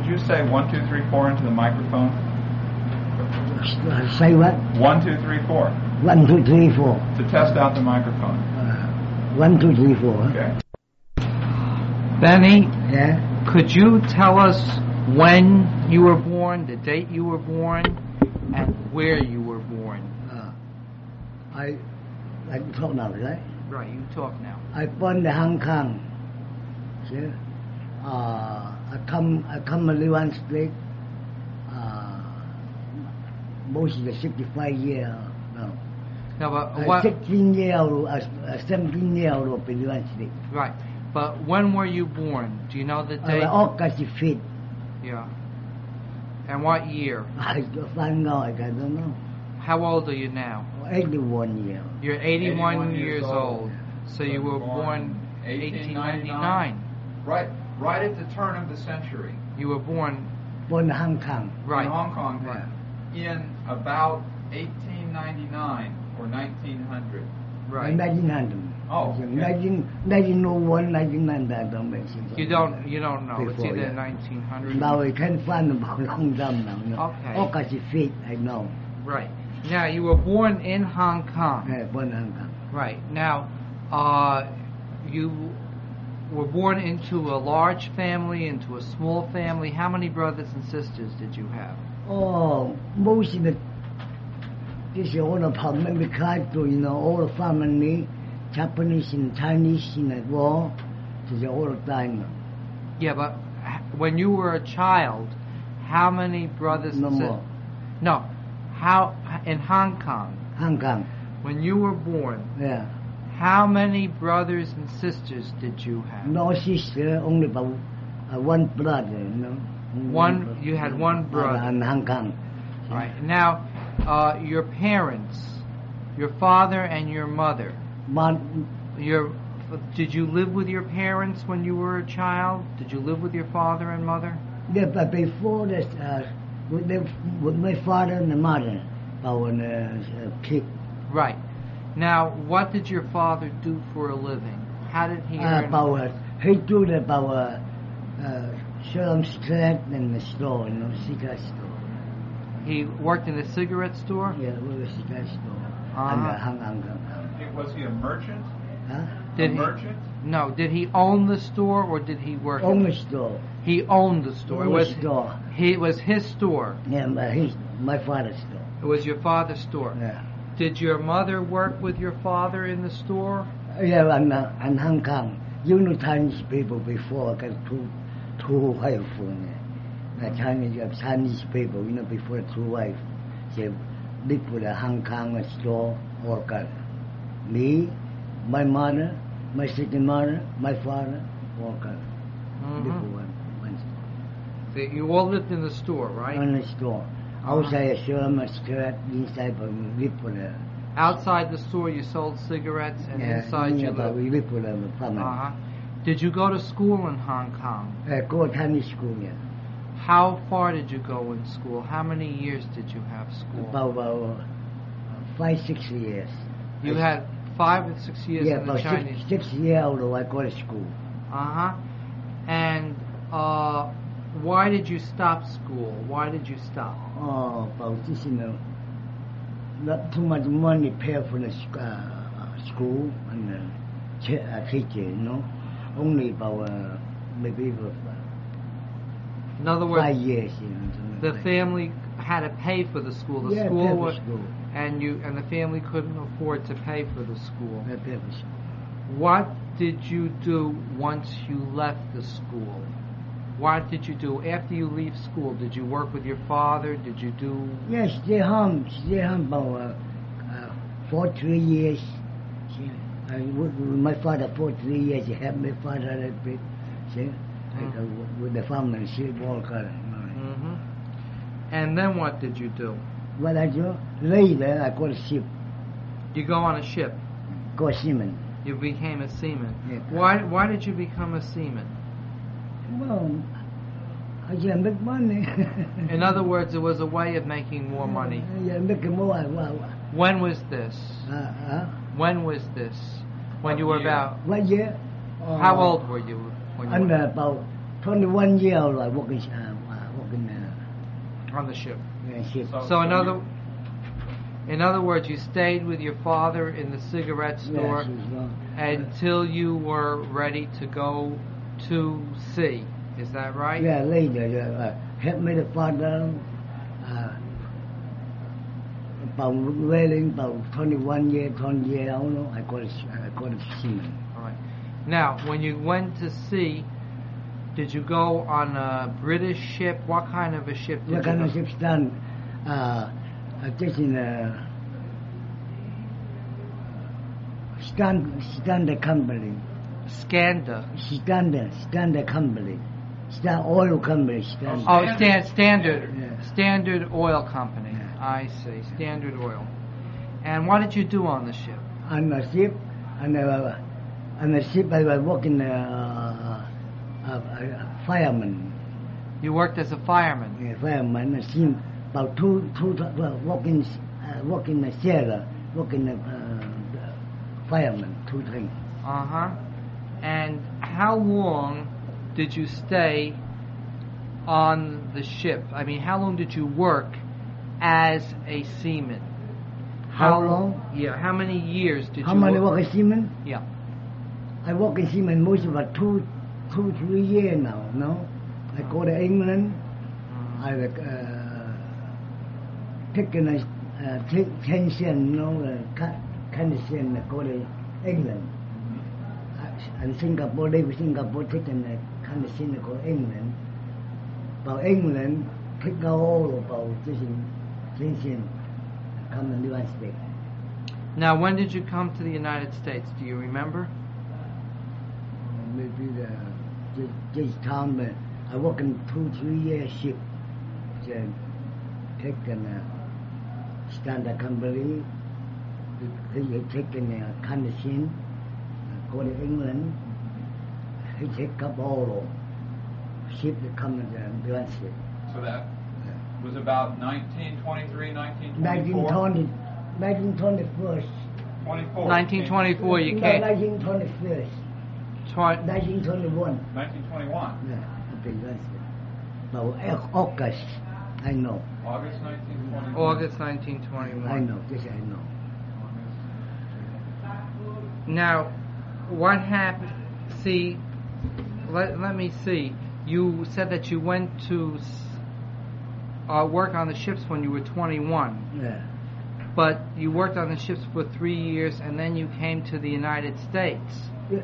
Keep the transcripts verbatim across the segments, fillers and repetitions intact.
you say one, two, three, four into the microphone? Say what? One, two, three, four. One, two, three, four. To test out the microphone. Uh, one, two, three, four. Okay. Benny, Yeah? could you tell us when you were born, the date you were born, and where you were born? Uh, I, I can talk now, right? Right, you talk now. I born in Hong Kong. See? Uh, I come, I come only one street. Uh, most of the sixty-five years now. No, but Uh, what? sixteen years old, uh, seventeen years old, in one street. Right, but when were you born? Do you know the date? Uh, August fifth. Yeah. And what year? I don't find out, I don't know. How old are you now? eighty-one years. You're eighty-one, eighty-one years years old. old. So you were born eighteen ninety-nine. Right, right at the turn of the century. You were born Born in Hong Kong. right. In Hong Kong. Yeah. In about eighteen ninety-nine or nineteen hundred. Right. nineteen hundred. Oh, okay. nineteen, nineteen oh one, nineteen ninety, I don't make sense. You don't. You don't know. It's Before, either yeah. nineteen hundred. Now I can find about long time now. No? Okay. August fifth, I know. Right. Now you were born in Hong Kong. Yeah, born in Hong Kong. Right. Now, uh, you were born into a large family, into a small family. How many brothers and sisters did you have? Oh, most of the, this is all the problem because, to, you know, all the family, Japanese and Chinese in the war, this is all the time. Yeah, but h- when you were a child, how many brothers No and sisters? more. No. How in Hong Kong, Hong Kong, when you were born, yeah. how many brothers and sisters did you have? No sister, only about uh, one brother, you know. One- you had one brother. In Hong Kong. Right. Now, uh, your parents, your father and your mother, But your did you live with your parents when you were a child? Did you live with your father and mother? yeah, but before this, uh, with, the, with my father and mother, our uh, kid, Right. Now, what did your father do for a living? How did he uh, earn? about, uh, he do the about uh, uh, sell cigarette in the store, you know, cigarette store. He worked in a cigarette store. Yeah, with a cigarette store. Uh-huh. And uh, Hong Kong. Kong. Was he a merchant? Huh? Did a he? merchant? No. Did he own the store or did he work? Own in the store. He owned the store. Own it was the store. He it was his store. Yeah, but he's my father's store. It was your father's store. Yeah. Did your mother work with your father in the store? Yeah, and uh, and Hong Kong. You know Chinese people before got two two wife. The Chinese uh, Chinese people, you know, before two wife. They live with a Hong Kong store worker. Me, my mother, my second mother, my father, worker. Mhm. Live with one, one store. So you all lived in the store, right? On the store. Outside a sherm, a cigarette, inside but we live with a Outside the store, you sold cigarettes, and yeah, inside yeah, you but lived. we live with a family. Uh-huh. Did you go to school in Hong Kong? Uh, go Chinese school, yeah. How far did you go in school? How many years did you have school? About, about uh, five, six years. You I- had five or six years yeah, in the about Chinese. six, six years old I go to school. Uh-huh. And uh, why did you stop school? Why did you stop? Oh, about this, you know, not too much money pay for the sc- uh, school and uh, ch- uh, teacher, you know. Only about uh, maybe about In other words, five years, you know. something the like family had to pay for the school. The yeah, school pay for was, school. and you and the family couldn't afford to pay for the school. Yeah, pay for school. What did you do once you left the school? What did you do after you leave school? Did you work with your father? Did you do? Yes, stay home, stay home about uh, uh, for three years. See, I work with my father for three years. He helped my father a little bit. See, like, uh, with the family, she worker. Mm-hmm. And then what did you do? What I do? Later, I got a ship, You go on a ship. go seaman. You became a seaman. Yeah. Why? Why did you become a seaman? Well, I can make money. In other words, it was a way of making more money. Yeah, make more. Well, When was this? uh, uh, When was this? When you were year? about? one year. Uh, How old were you when you I'm were? about twenty-one years old. I work in uh, working uh, On the ship. uh, ship. So- So in you- other, in other words, you stayed with your father in the cigarette store Yes, it's wrong. until you were ready to go to sea. Is that right? Yeah, later, uh, help me the father, uh, about wearing about twenty-one year, twenty year, I don't know, I got it, I got it seaman. All right. Now, when you went to sea, did you go on a British ship? What kind of a ship did What you kind go? of ship stand, uh, uh, just in a, stand, stand the company, Scanda. stand, stand the company, stand oil company, stand. Oh, stand, standard, Yeah. Standard Oil Company. Yeah. I see, Standard Oil. And what did you do on the ship? On the ship, on the, on the ship I was working, uh, uh, uh, fireman. You worked as a fireman. Yeah, fireman. I seen about two, two, well, working, uh, working the sailor, working the, uh, fireman, two things. Uh huh. And how long did you stay on the ship? I mean, how long did you work as a seaman? How long? Yeah. How many years did How you many work? work as seaman? Yeah. I work in seaman most about two, two, three years now. No, I go to England. I like uh, taking a uh, take ten cent, you know, uh, cut ten cent. I go to England. Uh, and Singapore, they Singapore taking a ten cent. I go to England. About England, take all about just ten cent. Come to the United States. Now, when did you come to the United States? Do you remember? Maybe the this, this time uh, I work in two three year ship. Then taken a standard company. He had taken a condition. Go to England. He take up all ship that come to the United States. So that was about nineteen twenty-three, nineteen Nineteen twenty-four? twenty, nineteen twenty first. twenty-four. nineteen twenty-four. You came. Nineteen twenty first. Tw- Nineteen twenty one. nineteen twenty-one. Yeah, up in United States. About August, I know. August nineteen twenty-one. August nineteen twenty-one. I know, this I know. Now, what happened? See, let, let me see. You said that you went to s- uh, work on the ships when you were twenty-one, Yeah. but you worked on the ships for three years, and then you came to the United States. Yeah,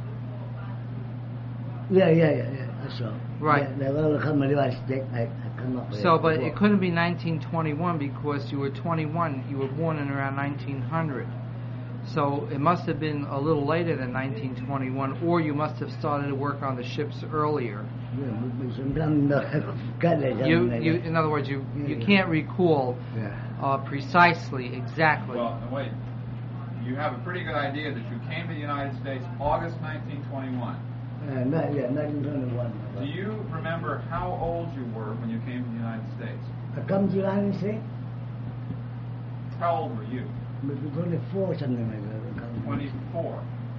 yeah, yeah, yeah, yeah. That's all. Right. Yeah, they will come to the United States. I, I come up with So, it but before. it couldn't be nineteen twenty-one because you were twenty-one. You were born in around nineteen hundred. So it must have been a little later than nineteen twenty-one, or you must have started to work on the ships earlier. Yeah, but- but sometimes I forgot it, You, something like you, that. in other words, you, you Yeah. can't recall Yeah. uh, precisely, exactly. Well, now wait. You have a pretty good idea that you came to the United States August nineteen twenty-one. Uh, not, yeah, nineteen twenty-one. Do you remember how old you were when you came to the United States? I come to the United States, How old were you? maybe twenty-four, something like that. I come. twenty-four.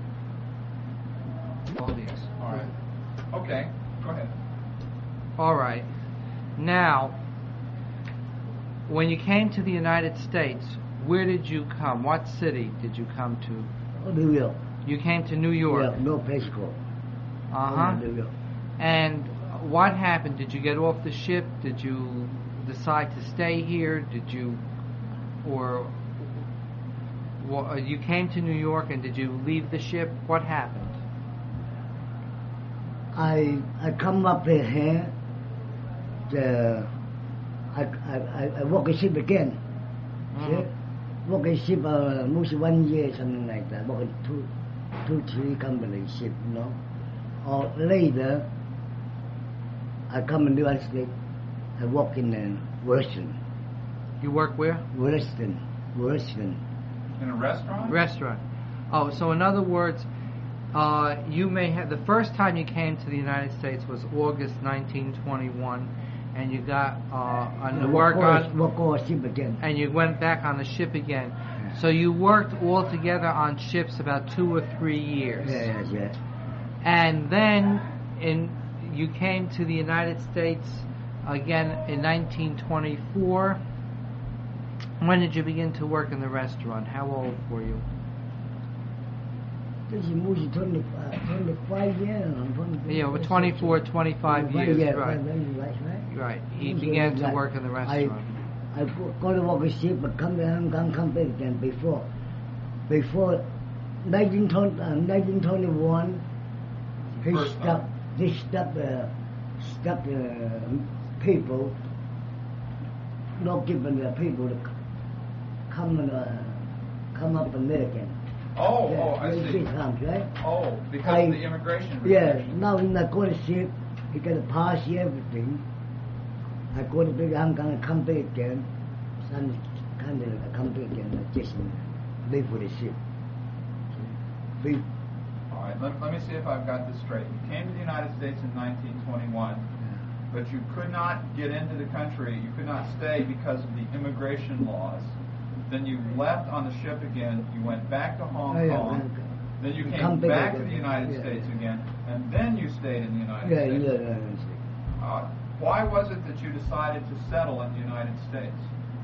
Oh, yes. All right. Okay. Go ahead. All right. Now, when you came to the United States, where did you come? What city did you come to? Oh, New York. You came to New York. Yeah, no place called. Uh Oh, huh. New York. And what happened? Did you get off the ship? Did you decide to stay here? Did you, or well, you came to New York and did you leave the ship? What happened? I I come up here. The I I I, I work a ship again. Mhm. See? Work a ship uh, most one year something like that. Work in two two three company ship, you know. Or later, I come in the United States. I work in uh, Western, You work where? Western, Western. In a restaurant? Restaurant. Oh, so in other words, uh, you may have the first time you came to the United States was August nineteen twenty-one, and you got uh, on the work on, work on ship again. and you went back on the ship again. Yeah. So you worked all together on ships about two or three years. Yeah, yeah, yeah. And then in you came to the United States again in nineteen twenty-four. When did you begin to work in the restaurant? How old were you? This is mostly twenty-five, twenty-five years. Yeah, well, twenty-four, twenty-five years, yeah, right. Right, right. Right. He Mostly began to like- work in the restaurant. I, I go to work a ship, but come to Hong Kong, come back again before, before nineteen twenty, uh, nineteen twenty-one, he First stopped, they stopped, uh, stopped uh, people, not giving the people to c- come and, uh, come up American. Oh, Yeah, oh, I very see. big times, right? Oh, because I- of the immigration Yeah, restrictions. now in I go to ship, he got to pass everything. I go to big Hong Kong and come back again. Son kind of come back again, uh, just live for the ship. Be, All right, let, let me see if I've got this straight. You came to the United States in nineteen twenty-one, but you could not get into the country. You could not stay because of the immigration laws. Then you left on the ship again. You went back to Hong Oh, yeah, Kong. Hong Kong. Then you came Come back back to again. the United Yeah. States again, and then you stayed in the United yeah, States. yeah, yeah. Uh, why was it that you decided to settle in the United States?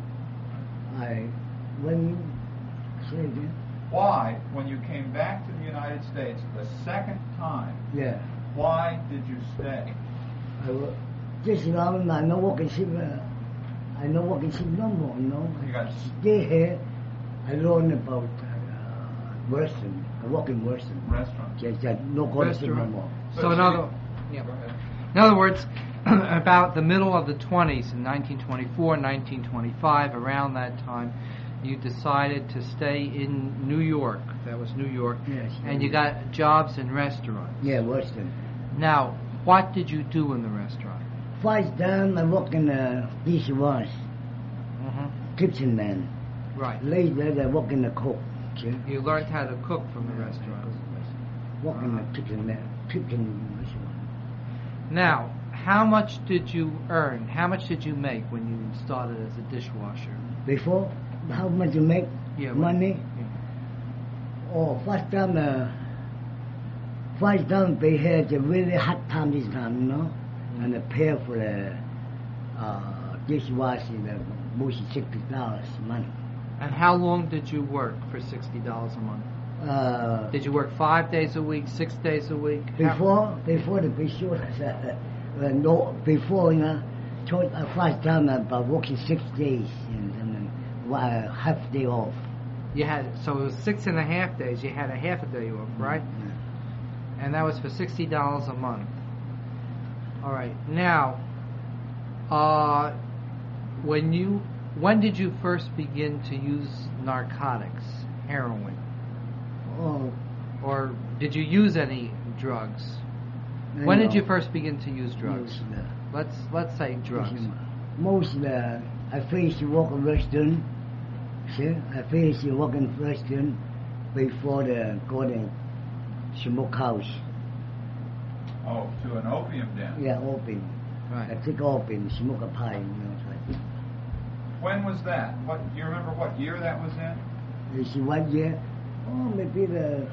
I, when, say again? Why, when you came back to the United States the second time, Yeah. why did you stay? I wo- just now, I no working ship, uh, I no working ship no more, you know. You got- Stay here, I learn about uh, Western, I work in Western. Restaurant. Just that no go to ship no Restaurant. more. So So in you- other, yeah. Go ahead. In other words, about the middle of the twenties, in nineteen twenty-four, nineteen twenty-five, around that time, you decided to stay in New York. That was New York. Yes. And you got jobs in restaurants. Yeah, Western. Now, what did you do in the restaurant? First time I work in the dishwash, Mm-hmm. kitchen man. Right. Later I work in the cook. See? You learned how to cook from the restaurant. Work in the kitchen man, kitchen restaurant. Now, how much did you earn? How much did you make when you started as a dishwasher? Before, how much you make Yeah, money? Yeah. Oh, first time, uh, first time they had a really hard time this time, you know, and they pay for the uh, dishwashing, the mostly sixty dollars a month. And how long did you work for sixty dollars a month? Uh, Did you work five days a week, six days a week? How- before, before the before, uh, uh, no, before, you know, told, uh, first time about working six days and, and then uh, half day off. You had, so it was six and a half days. You had a half a day off, right? Yeah. And that was for sixty dollars a month. All right. Now, uh, when you, when did you first begin to use narcotics, heroin, Oh, or did you use any drugs? I When did know. you first begin to use drugs? Most, uh, Let's let's say drugs. Most uh, I finished work in Western. See, I finished work in Western before the going smokehouse. Oh, to an opium den. Yeah, open. I Right. take open, smoke a pipe, you know. Like, When was that? What do you remember? What year that was in? you see one year, oh maybe the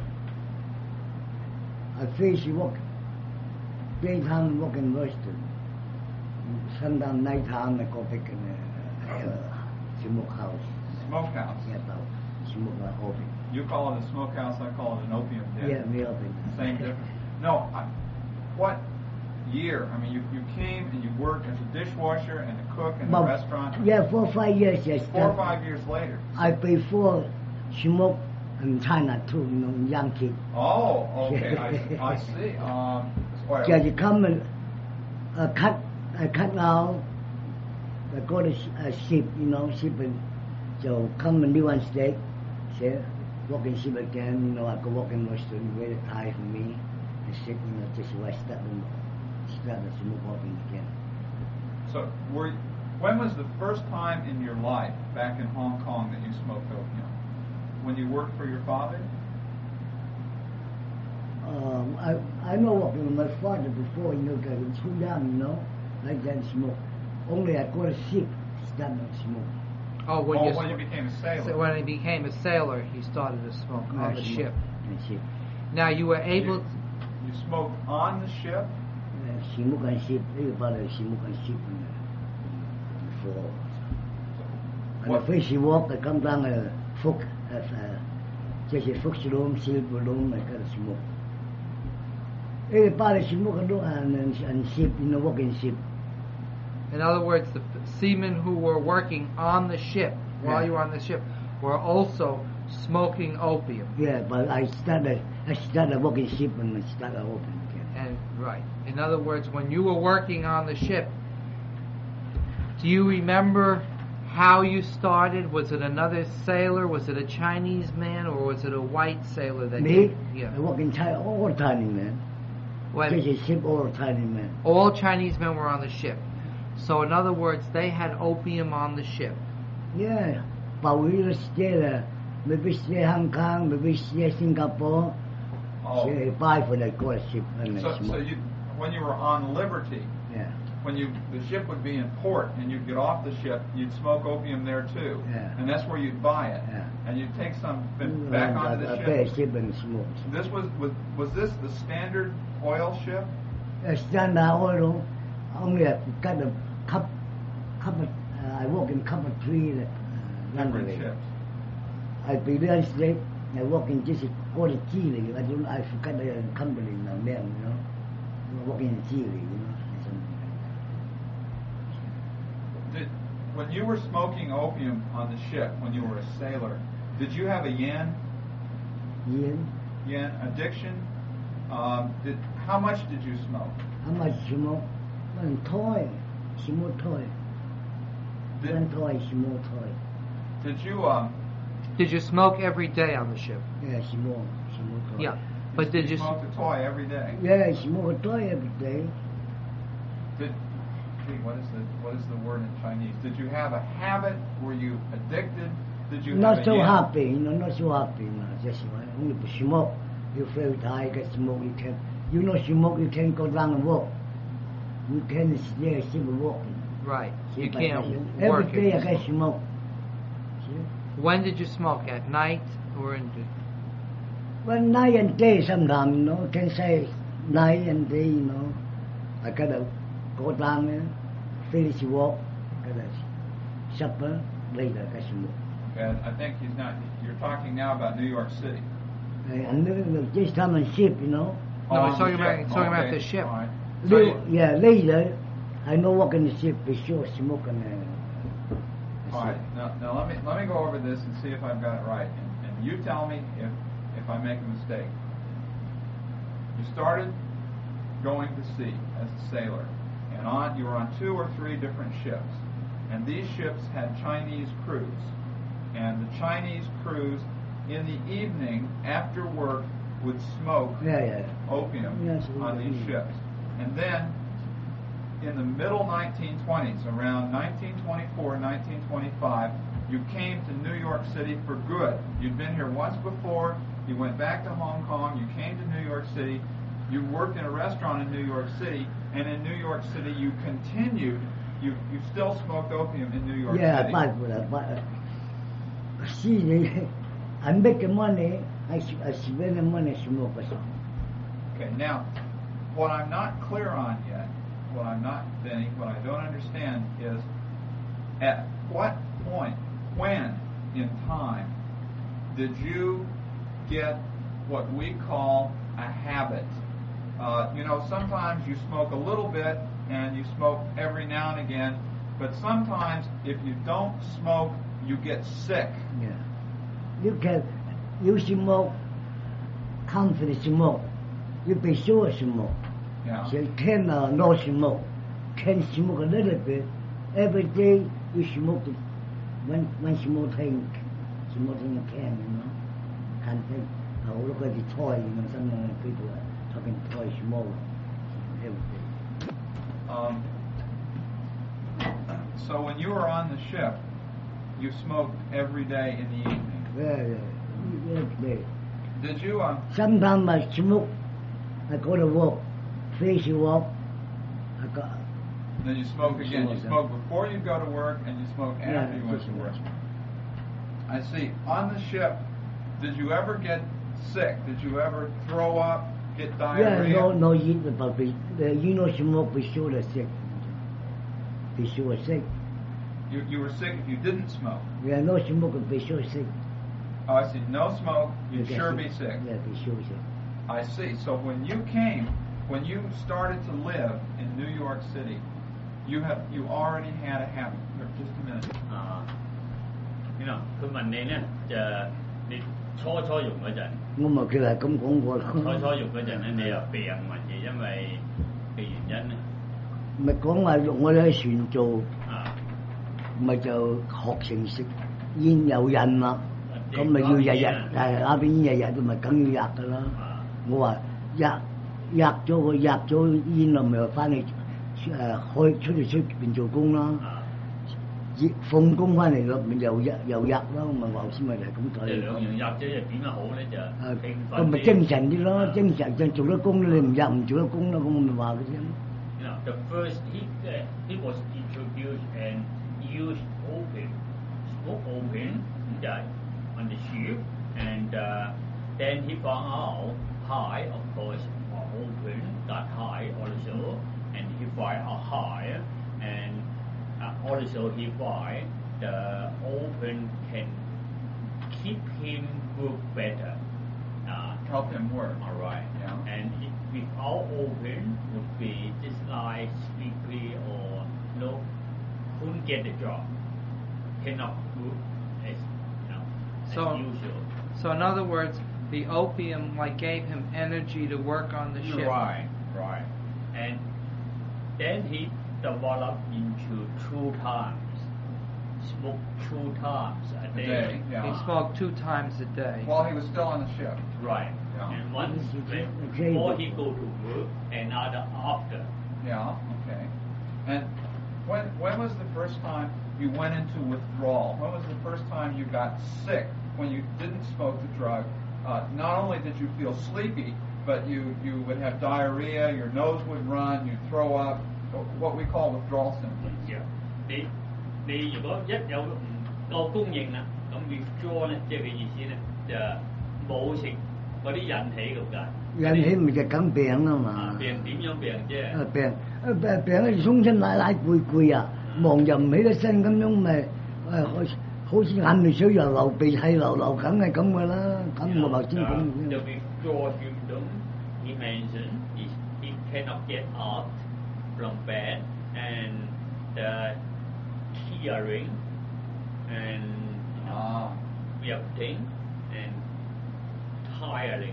I finished work daytime work in Western. Sometimes nighttime I go back in the uh, smokehouse. Smokehouse. Yeah, about smoke uh, open. You call it a smokehouse. I call it an opium den. Yeah, me open. Same difference. No. I, what year? I mean, you you came and you worked as a dishwasher and a cook in a But- restaurant. Yeah, four or five years. Yes. Four or five years later. I before smoke in China too, you know, young kid. Oh, okay. I, I see. Um, well, Just come and uh, cut, I cut now. I go to sh- uh, ship, you know, ship and so come and do one steak. Say, walk in ship again, you know, I go walk in Western, very tired for me. I sit, you know, just why start and start to smoke walking again. So, were when was the first time in your life back in Hong Kong that you smoked opium? When you worked for your father? Um, I I know walking with my father before, you know, because it's too young, you know, I didn't smoke. Only I go to ship, start to smoke. Oh, when oh, you when you became a sailor. so when he became a sailor, he started to smoke on I the smoke ship. on the ship. Now you were able. You, you smoked on the ship? Uh, smoke on ship, everybody smoke on ship. And, uh, Và phía sĩ quốc thì công đang là phúc, chứ là phúc sĩ lốm, sĩ lốm là cái sĩ mục. Ê, ba là sĩ mục cái đó anh ship, you know, working ship. In other words, the seamen who were working on the ship, while Yeah. you were on the ship, were also smoking opium. Yeah, but I started, I started working ship and I started open again. And right. In other words, when you were working on the ship, do you remember how you started? Was it another sailor? Was it a Chinese man, or was it a white sailor that Me, came? Yeah. I work in China all the time, man. Well, This is ship all the time, man. all Chinese men were on the ship. So in other words, they had opium on the ship. Yeah, but we will stay there. Maybe stay Hong Kong, maybe stay Singapore. Oh. Stay buy for the gold ship and So, the so smoke. you, when you were on Liberty, Yeah, when you the ship would be in port and you'd get off the ship, you'd smoke opium there too, Yeah. and that's where you'd buy it, Yeah. and you'd take some b- back onto the I ship. pay ship and smoke. This was was was this the standard oil ship? Uh, standard oil, only a kind of cup, cup of, uh, I work in cup of three, uh, Different London. ships. I be real estate. I work in just quarter Chile. I don't. I forgot the company now. Name, you know. I work in Chile, you know. Something like Did, when you were smoking opium on the ship, when you were a sailor, did you have a yen that. Yen. yen addiction? Um, did how much did you smoke? How much smoke? One toy, small toy. Did, One toy, small toy. did you um? Did you smoke every day on the ship? Yeah, small, small toy. Yeah. But did you? s- smoke a toy every day? Yeah, small toy every day. Did gee, what is the what is the word in Chinese? Did you have a habit? Were you addicted? Did you have Not a so yen? happy, you know, not so happy. No, just uh, only to smoke. You feel tired, get smoke. You can, you know, smoke. You can go down and walk. You can stay, still walking. Right. You See, but can't every work. day if I you get smoke. smoke. See? When did you smoke? At night or in the? Well, night and day sometimes, you know, can say night and day, you know. I gotta go down there, finish walk, gotta supper, later I get smoke. And I think he's not. You're talking now about New York City. And then this time on ship, you know. No, Oh, he's on talking the about- ship. he's talking about Okay, the ship. all right. So Later, you- yeah, later, I know walk in the ship, be sure smoke and uh, all right. Now, now let me let me go over this and see if I've got it right, and, and you tell me if if I make a mistake. You started going to sea as a sailor, and on you were on two or three different ships, and these ships had Chinese crews, and the Chinese crews in the evening after work would smoke Yeah, yeah. opium Yes, on these mm. ships. And then in the middle nineteen twenties, around nineteen twenty-four, nineteen twenty-five, you came to New York City for good. You'd been here once before, you went back to Hong Kong, you came to New York City, you worked in a restaurant in New York City, and in New York City you continued, you you still smoked opium in New York Yeah, City. but, but, but uh, see, I make the money, I, s- I spend the money, smoke or something. Okay, now, what I'm not clear on yet, what I'm not, Benny, what I don't understand is at what point, when in time, did you get what we call a habit? Uh, you know, sometimes you smoke a little bit and you smoke every now and again, but sometimes if you don't smoke, you get sick. Yeah. You can, you smoke, confident smoke. You be sure smoke. Yeah. So you can uh, no smoke. Can smoke a little bit. Every day you smoke it. One, one smoke tank, smoking a can, you know. Can't take. Oh, look like a toy, you know, some uh, people are talking toy smoke every day. Um, so when you were on the ship, you smoked every day in the evening. Yeah, yeah, every day. Did you? Um, Sometimes I smoke, I go to work, finish work, I got, then you smoke again. You Smoke, smoke before you go to work, and you smoke after Yeah, you went just to work. work. I see. On the ship, did you ever get sick? Did you ever throw up, get yeah, diarrhea? no, no, eat about be, uh, you know, smoke, be sure to sick. Be sure sick. You, you were sick if you didn't smoke. Yeah, no smoke will be sure sick. Oh, I see. No smoke, you'd You get sure sick. be sick. Yeah, be sure sick. I see. So when you came, when you started to live in New York City, you have you already had a habit. Here, just a minute. 啊，你嗱，佢問你咧就你初初用嗰陣， 我咪佢係咁講過啦。 初初用嗰陣咧，你又病還是因為嘅原因咧？ 咪講話我哋喺船做， 啊， 咪就學成食煙有癮啦。咁咪要日日係鴉片煙日日都咪梗要吔噶啦。 啊， 我話吔吔咗個吔咗煙啦，咪翻去誒開出去出邊做工啦。 啊， 熱放工翻嚟咯，咪又吔又吔啦。我咪話先咪就係咁即係睇。 兩樣入咗就點樣好咧？就誒興奮咁咪精神啲咯，精神就做得工你唔吔唔做得工啦，咁我咪話佢啫。 You know, the first he uh, he was introduced and used opium, smoke opium uh, on the ship, and uh, then he found out high, of course, uh, opium got high also, and he find a high, and uh, also he find the opium can keep him work better. Uh, Help him work. all right. Yeah. And if without open would be just like sleepy or no couldn't get the job. Cannot do as you know as So- usual. So in other words, the opium like gave him energy to work on the ship. Right, right. And then he developed into two times. Smoke two times a A day. day, yeah. He smoked two times a day. While he was still on the ship. Right. Yeah. And once Okay. before he go to work, another after. Yeah. Okay. And when when was the first time you went into withdrawal? When was the first time you got sick when you didn't smoke the drug? Uh, not only did you feel sleepy, but you, you would have diarrhea, your nose would run, you'd throw up, what we call withdrawal symptoms. Yeah. 你你如果一有唔夠供應啦，咁 withdraw 咧，即係嘅意思咧就冇食嗰啲引起咁解。 引起咪就梗病啊嘛啊，。病點樣病啫？ 啊病啊病病咧，鬆親奶奶攰攰啊，忙又唔起得身咁樣咪誒好好似眼淚水又流鼻涕流流，梗係咁噶啦。咁我頭先講 The withdrawal symptom he mentioned is he cannot get out from bed and the tearing and you know, Ah. weeping and tiring,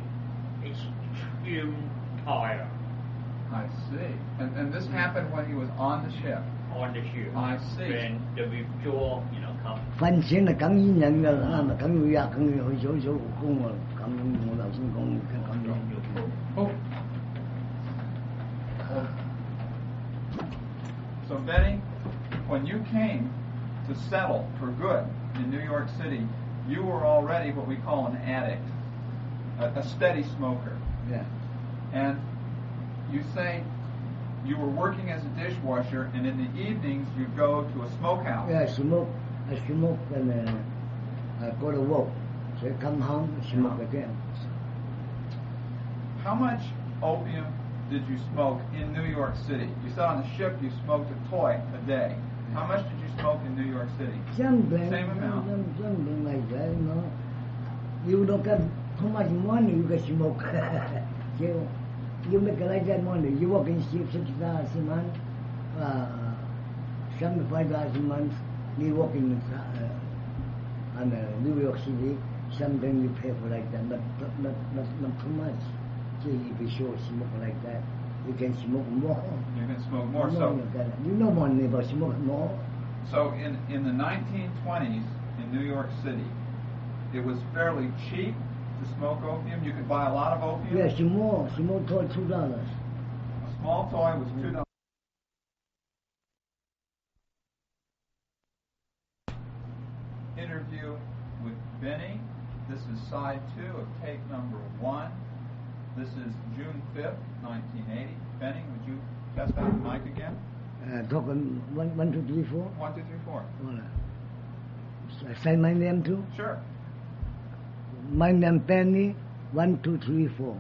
extreme tired I see. And, and this happened when he was on the ship. on the ship. I see. When the withdrawal, you know, comes. 瞓醒就梗煙癮㗎啦，咪梗要吔，梗要去做做工啊。咁我頭先講嘅咁樣。 Oh. So Benny, when you came to settle for good in New York City, you were already what we call an addict, a, a steady smoker. Yeah. And you say you were working as a dishwasher, and in the evenings you'd go to a smokehouse. Yeah, smoke, I smoke and uh, I go to work. So I come home, smoke again. How much opium did you smoke in New York City? You said on the ship you smoked a toy a day. How much did you smoke in New York City? Something, Same amount. some- something like that, you know. You don't get too much money, you can smoke. you, you make like that money. You work in ship six dollars a month, uh, seventy-five dollars a month. You work in uh, in uh, New York City. Something you pay for like that, but but not not, not too much. So you be sure smoke like that. You can smoke more. You can smoke more. More So, than that. You know money, but smoke more. so in, in the nineteen twenties in New York City, it was fairly cheap to smoke opium. You could buy a lot of opium. Yeah, small, small toy two dollars. A small toy was two dollars. Interview with Benny. This is side two of tape number one. This is June fifth, nineteen eighty. Benny, would you test out the mic again? Uh, talking one, one, two, three, four. One, two, three, four. Well, uh, say my name too. Sure. My name Penny. One, two, three, four.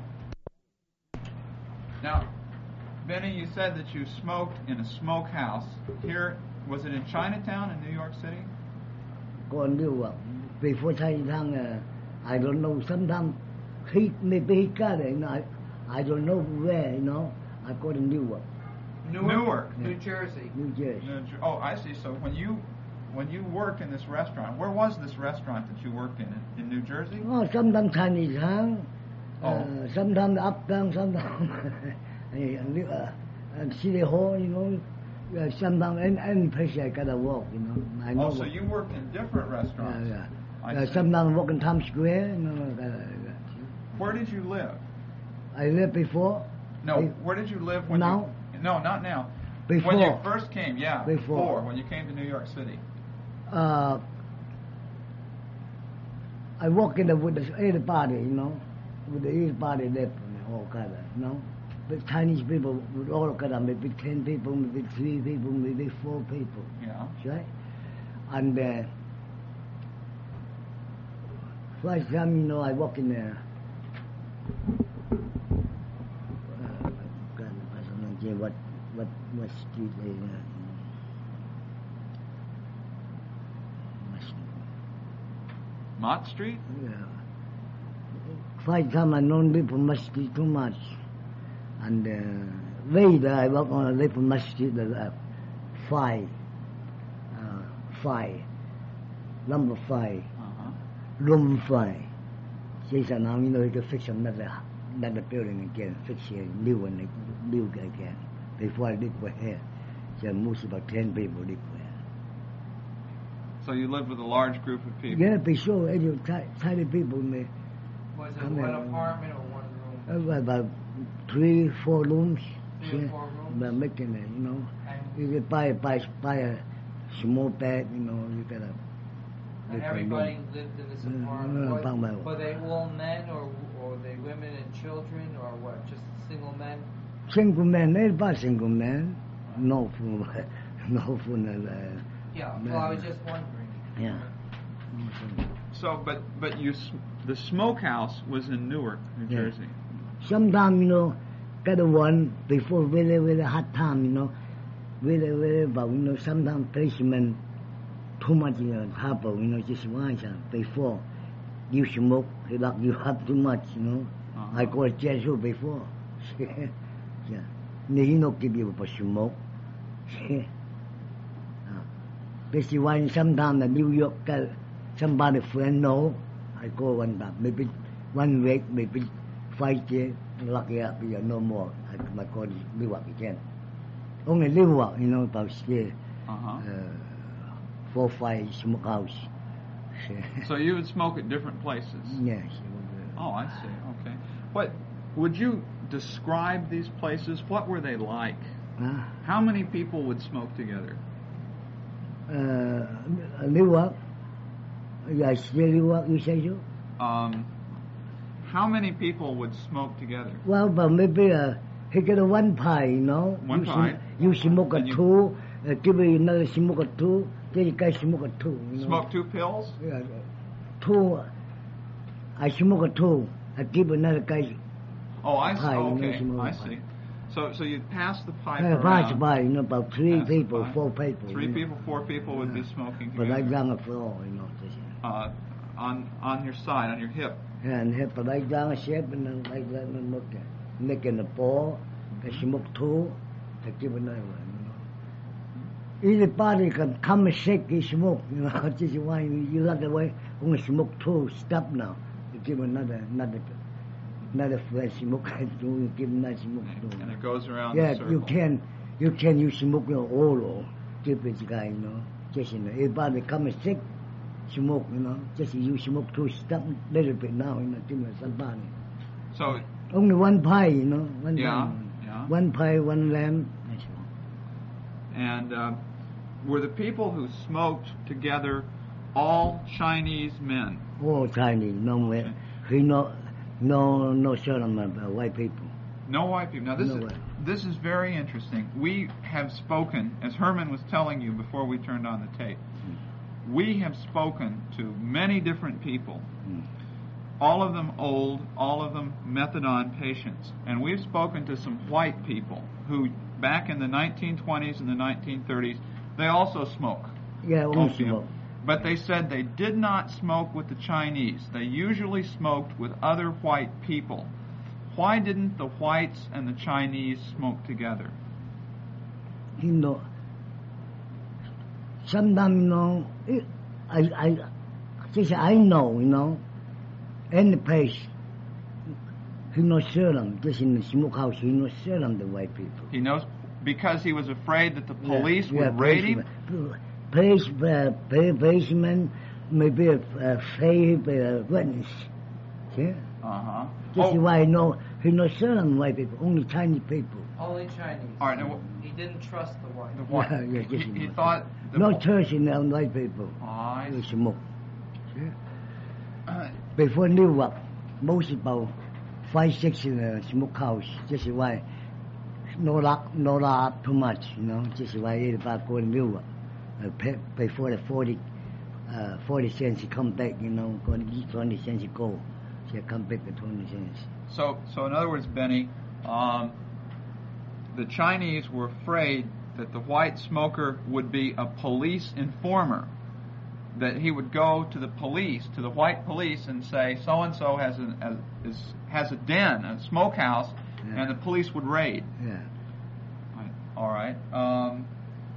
Now, Benny, you said that you smoked in a smokehouse here Was it in Chinatown in New York City? Go New York. Before Chinatown, uh, I don't know. Sometimes he maybe he got it. You know, I, I don't know where. You know, I go to New York, Newark, Newark. New Jersey. New Jersey. New Jer- Oh, I see. So when you when you worked in this restaurant, where was this restaurant that you worked in? In, in New Jersey? Oh, sometimes Chinatown. Oh. Uh, sometimes uptown. Sometimes uh, uh, City Hall. You know. Uh, sometimes any, any place I gotta walk. You know. I know. Oh, so what- you worked in different restaurants. Yeah, I yeah. Uh, see. sometimes walk in Times Square. You know. Uh, Where did you live? I lived before. No, Be- where did you live when Now? you... No, not now. Before. When you first came, yeah. Before. when you came to New York City. Uh, I walk in the, with the everybody, you know, with the everybody there, all kind of, you know. The Chinese people with all kind of, maybe ten people, maybe three people, maybe four people, Yeah. right? And uh, first time, you know, I walk in there. Uh, God, I don't know what what what street they. Uh, Mott Street? Yeah. First time I known people must be too much. And uh, later I work on a little masjid, uh, five, uh, five, number five, Uh-huh. room five. She said, now you know you can fix another, another building again, fix a new one, new again. Before I live here, so most about ten people live there. So you lived with a large group of people. Yeah, be sure, any tiny people may. Was it Come one here. apartment or one room? Uh, about three, four rooms. Three or yeah, four rooms? But making it, you know. And, You can buy buy buy a small bed, you know. You gotta. and everybody lived in this Mm, apartment? mm, Was- apartment. Were they all men or or were they women and children or what? Just single men? Single man, everybody single man. No food, no food. Uh, Yeah. Men. Well, I was just wondering. yeah. So, but but you, s- the smokehouse was in Newark, New Yeah. Jersey. Sometimes you know, got a one before really really hot time, you know, really really but you know sometimes policemen too much you know, trouble, you know, just once uh, before you smoke, they lock you up too much, you know. Uh-huh. I go to jail too before. yeah. They not give you for smoke. uh, this is why sometimes in New York uh, somebody friend know, I go one time, maybe one week, maybe five days, lucky up, you no more. I might go to New York again. Only New York, you know, about stay, Uh-huh. uh, four, five smokehouse. So you would smoke at different places. yes. Oh, I see. Okay. What would you describe these places? What were they like? Huh? How many people would smoke together? Uh, New York. Yes, New York, you say so? Um, how many people would smoke together? Well, but maybe uh, he get a one pie, you know. One you pie. Sm- you smoke a And you- two, uh, give me another smoke a two, then you guys smoke a two. You know? Smoke two pills? Yeah, two. I smoke a two. I give another guy. Oh, I see. Pie, you know, Okay, smoke I a see. pie. So, so you'd pass the pipe Uh, around. pass by, you know, about three Pass the people, pipe. four people. Three you know. people, four people would be Yeah. smoking But I together. down the floor, you know. Just, Uh, on on your side, on your hip. and hit but I down a shape and then like that and look at making the ball, I smoke two, I give another one, you know. Everybody can come and shake you smoke, you know, just why you, you let away, only smoke two, stop now. You give another another another fresh smoke I do, you give another smoke two. And it goes around Yeah, the circle. you can you can you smoke your all give this guy, you know. Just you know, everybody come and shake smoke, you know. Just you smoke two stop little bit now, you know, give me somebody. So, Only one pie, you know, one Yeah, pie. yeah. One pie, one lamb. That's all. and uh, were the people who smoked together all Chinese men? All Chinese, no way. He no, no, no certain uh, white people. No white people. Now this No is white. this is very interesting. We have spoken, as Herman was telling you before we turned on the tape. We have spoken to many different people, Mm. all of them old, all of them methadone patients, and we've spoken to some white people who, back in the nineteen twenties and the nineteen thirties, They also smoke Yeah, only opium. smoke. But they said they did not smoke with the Chinese. They usually smoked with other white people. Why didn't the whites and the Chinese smoke together? You know, sometimes, you know, it, I, I, just I know, you know, any place, he not seldom, just in the smokehouse, he not seldom the white people. He knows because he was afraid that the police Yeah, would raid him. Police, uh, policeman, maybe a uh, favorite uh, witness. See? Uh-huh. This is Oh, why I know he not seldom white people, only Chinese people. Only Chinese. all right. Now, He didn't trust the white. the white, Yeah, yeah, he, just he about. thought the No church in them white people. Oh, I They see. smoke. See? Before Newark, most about five, six in a smokehouse. This is why no lock, no lock too much, you know. This is why everybody go to Newark. Uh, pay, pay for the forty, uh, forty cents to come back, you know. Go to eat twenty cents to go. So come back with twenty cents. So, so in other words, Benny, um, the Chinese were afraid that the white smoker would be a police informer, that he would go to the police, to the white police, and say so and so has an a, is, has a den, a smokehouse, Yeah. and the police would raid. Yeah. Right. All right. Um,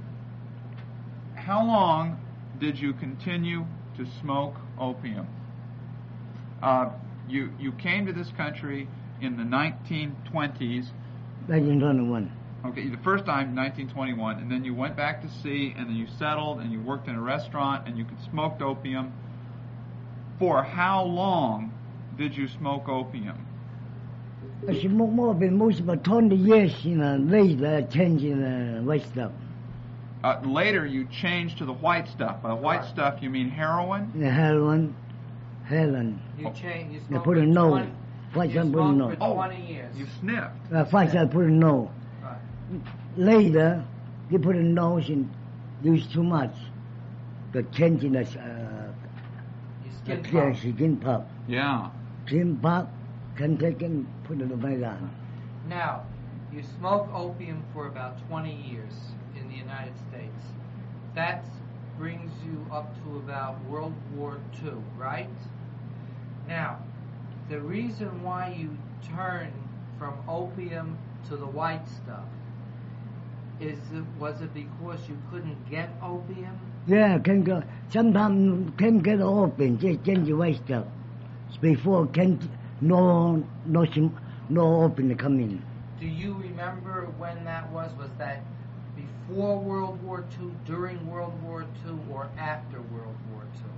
how long did you continue to smoke opium? Uh, you you came to this country in the nineteen twenties. nineteen twenty-one. Okay, the first time, nineteen twenty-one, and then you went back to sea, and then you settled, and you worked in a restaurant, and you could smoke opium. For how long did you smoke opium? I smoke more than most about twenty years, you know, later changing the white stuff. Uh, later, you changed to the white stuff. By white Right. stuff, you mean heroin? The heroin, heroin. You change. You They smoked put a for no. twenty- First You time put a smoked no. for Oh. twenty years. You sniffed. Uh, first I put a no. Right. Later, you put a nose and use too much. The changing the, uh, You the skin clear pop. skin pop. Yeah. Skin pop, can take and put it away down. Now, you smoked opium for about twenty years in the United States. That brings you up to about World War Two, right? Now, the reason why you turned from opium to the white stuff is it, was it because you couldn't get opium? Yeah, can go. Sometimes can get open, just change the white stuff. Before can no no sim- no open to come in. Do you remember when that was? Was that before World War Two, during World War Two, or after World War Two?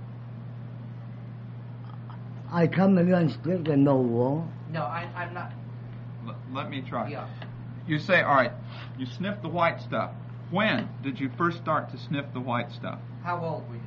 I come and still the no war. No, I, I'm not. L- let me try. Yeah. You say, all right, you sniffed the white stuff. When did you first start to sniff the white stuff? How old were you?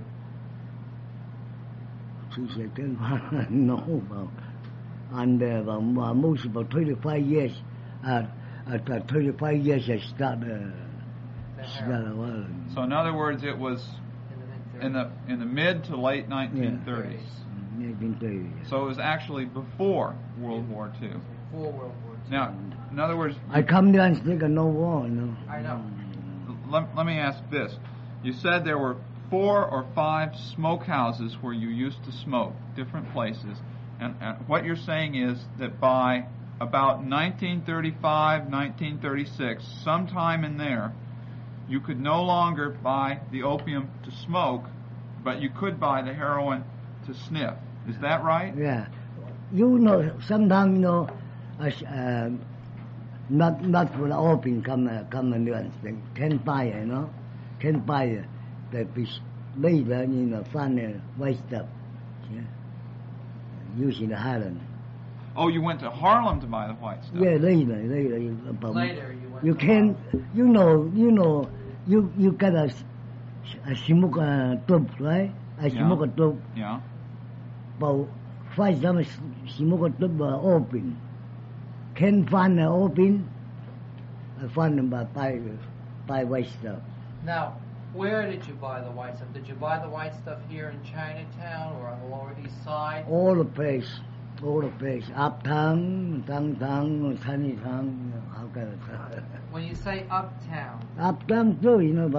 Two seconds, no about. And uh, about, uh, most about twenty-five years, uh, at uh, twenty-five years I start, uh, The start heroin. uh, So in other words, it was In the mid-thirties. in the in the mid to late nineteen thirties. nineteen thirty. So it was actually before World War Two. Before World War Two. Now, in other words, I come there and think of no war, you know. I know. let, let me ask this. You said there were four or five smokehouses where you used to smoke, different places. And, and what you're saying is that by about nineteen thirty-five, nineteen thirty-six, sometime in there, you could no longer buy the opium to smoke, but you could buy the heroin to sniff. Is that right? Yeah. You know, sometimes, you know, uh, uh, not not for the open come uh, come and do thing. Can buy, you know, can buy uh, the fish later, you know, find uh, white stuff. Yeah. Using the Highland. Oh, you went to Harlem to buy the white stuff. Yeah, later, later. You, about, Later you went you to can, you know, you know, you you got a, a smoke uh, tube, right? A Yeah. smoke tube. Yeah. But find some smoke tube uh, open. Can find uh, open. I find them by by by white stuff. Now, where did you buy the white stuff? Did you buy the white stuff here in Chinatown or on the Lower East Side? All the place, all the place. Uptown, downtown, Chinatown, you know, how can I say? When you say uptown, Uptown too, you know, but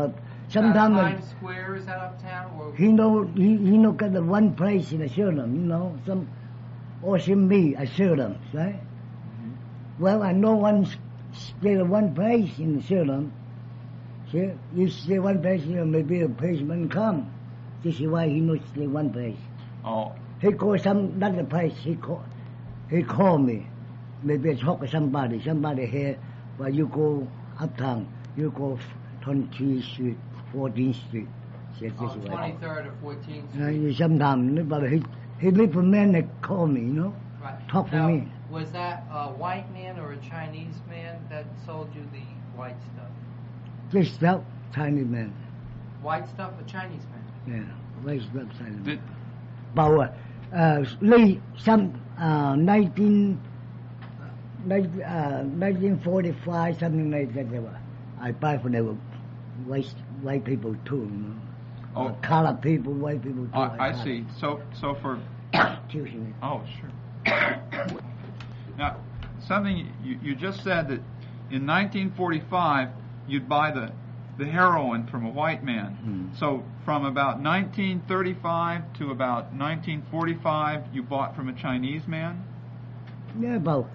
Sometimes uh, Times Square, is that uptown? Or he know he he know got the one place in the Sherman, you know, some Ocean B, a Sherman, right? Mm-hmm. Well, I know one stay in one place in Sherman. See, you stay one place, you know, maybe a policeman come. This is why he knows stay one place. Oh, He call some another place. He call he call me. Maybe I talk to somebody. Somebody here. Well, you go uptown. You go twentieth Street, fourteenth Street. Said this oh, way. twenty-third or fourteenth Uh, Street? you sometimes, but he he little man that call me, you know, Right. talk to Now, me. was that a white man or a Chinese man that sold you the white stuff? Just that tiny man. White stuff, a Chinese man? Yeah, raised up tiny man. did, But uh, late some uh, nineteen, uh, nineteen forty-five, something like that. They were, I buy for the white white people too, you know. Oh. Uh, colored people, white people too. uh, I buy. see. So, so for, Excuse me. oh, sure. Now, something you, you just said that in nineteen forty-five you'd buy the, the heroin from a white man. Hmm. So from about nineteen thirty-five to about nineteen forty-five you bought from a Chinese man? Yeah, but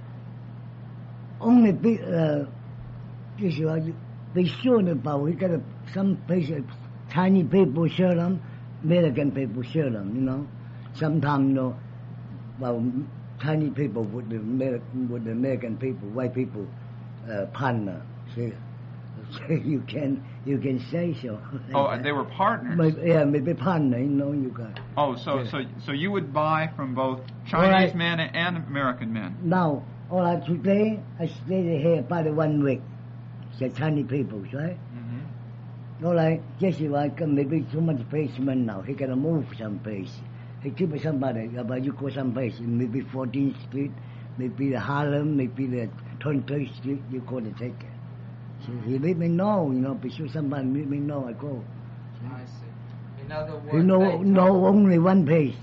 only be, uh, just uh, you be sure about we got a, some places Chinese people share them, American people share them, you know. Sometimes, you know, well, Chinese people with the American, with the American people, white people, uh, partner. See, so you can you can say so. Oh, and they were partners. Maybe, yeah, maybe partner, you know, you got. Oh, so Yeah. so so you would buy from both Chinese Alright. men and American men. Now, all right, today I stayed here about one week. The Chinese people, right? Mm-hmm. All right, Jesse, like maybe too much placement now. He gotta move someplace. He keep somebody, about you go someplace, maybe fourteenth Street, maybe the Harlem, maybe the twenty-third Street. You go to take it. So he let me know, you know. Be sure somebody let me know. I go. I see. In other words, You know, they no, told- only one place.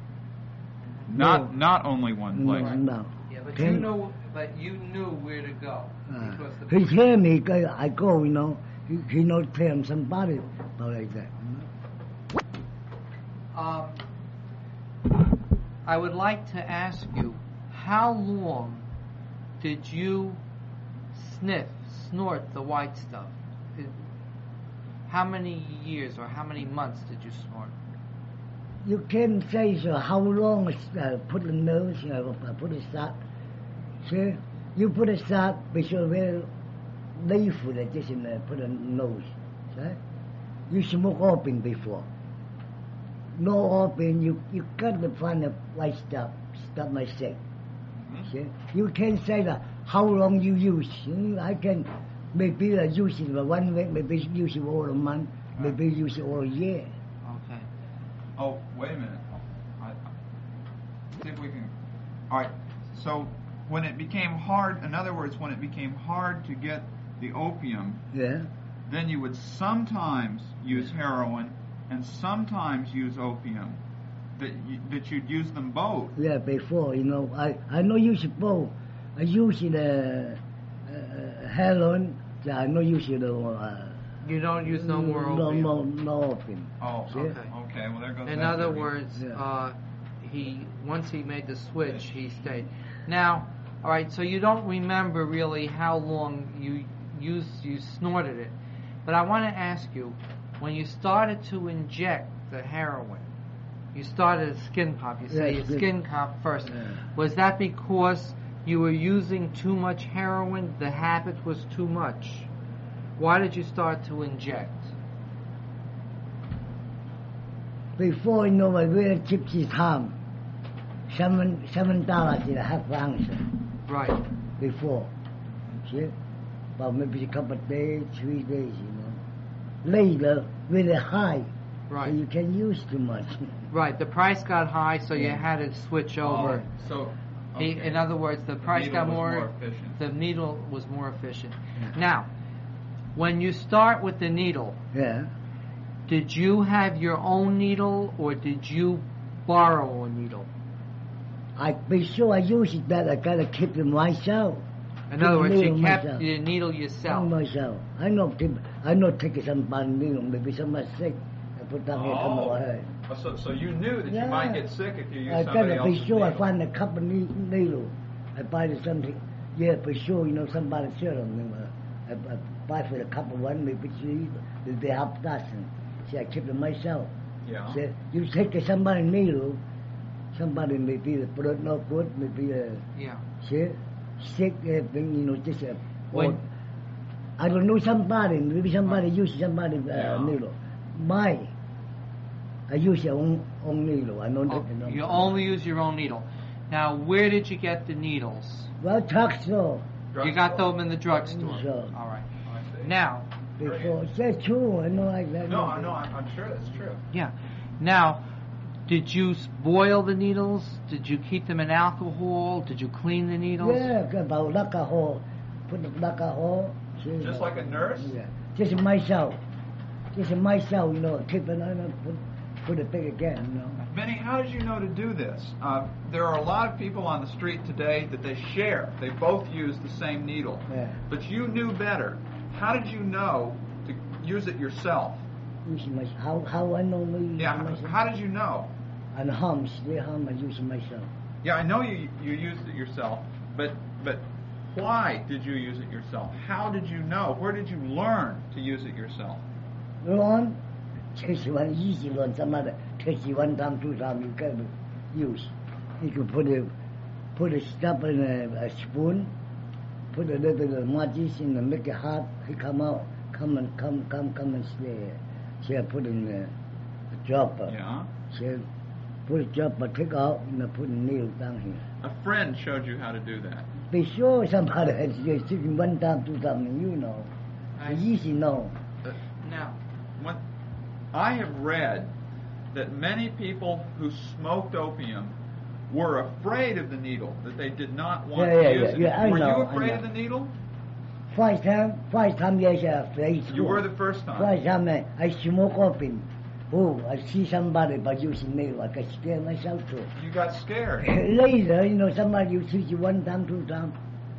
Not No. not only one No, place. no. Yeah, but Can- you know, but you knew where to go Uh, because the he tell me, go- I go, you know. He, he not tell somebody about like that. You know? Um, I would like to ask you, how long did you sniff, snort the white stuff? It- How many years or how many months did you snort? You can say so. How long uh, put the nose, you know, uh, put a stop. See, you put a stop, be sure where leaf for that, just in uh, put a nose. See? You smoke open before. No open, you you got to find the white stuff. Stop my sick. Mhm. See? You can say that how long you use. You know, I can maybe uh, use it for one week, maybe use it all a month, maybe use it all a year. Okay. Oh, wait a minute. I, I, see if we can. All right. So when it became hard, in other words, when it became hard to get the opium, Yeah. then you would sometimes use heroin and sometimes use opium. That you, that you'd use them both. Yeah, before, you know, I, I know use both. I use it, uh, uh, heroin, I know use it, uh, You don't use no more no, opium. no, no opium. Oh, See? okay. Okay. Well, there goes. In that other theory. words, Yeah. uh, he once he made the switch, he stayed. Now, all right. So you don't remember really how long you used you snorted it, but I want to ask you, when you started to inject the heroin, you started a skin pop. You say Yeah, a skin- skin pop first. Yeah. Was that because you were using too much heroin? The habit was too much. Why did you start to inject? Before, you know, I really gypsy time. Seven, seven dollars in a half ounce. Right. Before. See? But maybe a couple of days, three days, you know. Later, really high. So Right. you can use too much. Right. The price got high, so you Yeah. had to switch over. Oh, so. He, okay. in other words, the price needle got was more. more efficient. The needle was more efficient. Yeah. Now, when you start with the needle, Yeah. did you have your own needle or did you borrow a needle? I be sure I use it that I gotta keep it myself. In other words, you Needle kept myself. the needle I yourself. myself. I know tip, I know take somebody needle, maybe somebody sick. I put down here come Oh. over. So, so you knew that Yeah. you might get sick if you use I somebody gotta else's be sure I needle. find a couple of ne- needle. I buy the something. Yeah, for sure. You know somebody sell them. Uh, I, I buy for a couple one, maybe three, maybe half dozen. See, I keep it myself. Yeah. See, you take somebody needle, somebody maybe the blood no good, maybe uh, Yeah. see, sick, uh, thing, you know, just uh, When- or, I don't know somebody, maybe somebody use somebody uh, Yeah. needle. My, I use your own, own needle. I don't Oh, take it. you only use your own needle. Now, where did you get the needles? Well, drugstore. You got them in the drugstore. Sure. All right. I see. Now, Before, that's true. I know like that. No, I know. I'm, I'm sure that's true. yeah. Now, did you s- boil the needles? Did you keep them in alcohol? Did you clean the needles? Yeah, about alcohol. Put the alcohol. see, Just uh, like a nurse? Yeah. Just myself. Just myself, you know, keep it on and put, put it back again, you know. Benny, how did you know to do this? Uh, there are a lot of people on the street today that they share. They both use the same needle. Yeah. But you knew better. How did you know to use it yourself? Use my, how, how I know me use Yeah, myself. how did you know? And hums, they hum, I use myself. Yeah, I know you you used it yourself, but but why did you use it yourself? How did you know? Where did you learn to use it yourself? Ron, just one easy one, some other, take you one time, two time, you can use. You can put a, put a stuff in a, a spoon, put a little bit of matches in the make it hot, he come out, come and come, come, come and stay. She put in a, a dropper. Yeah. She put a dropper, take out, and put a nail down here. A friend showed you how to do that. Be sure somebody has just taken one time, two time, and you know. I- It's easy know. Uh, Now, When, I have read that many people who smoked opium were afraid of the needle, that they did not want Yeah, to yeah, use yeah, it. yeah, I were know, you I afraid know. of the needle? First time, first time, yes, I afraid. You were the first time. First time I, I smoke opium. Oh, I see somebody by using nail, I can scare myself too. You got scared. Later, you know, somebody you see you one time, two time.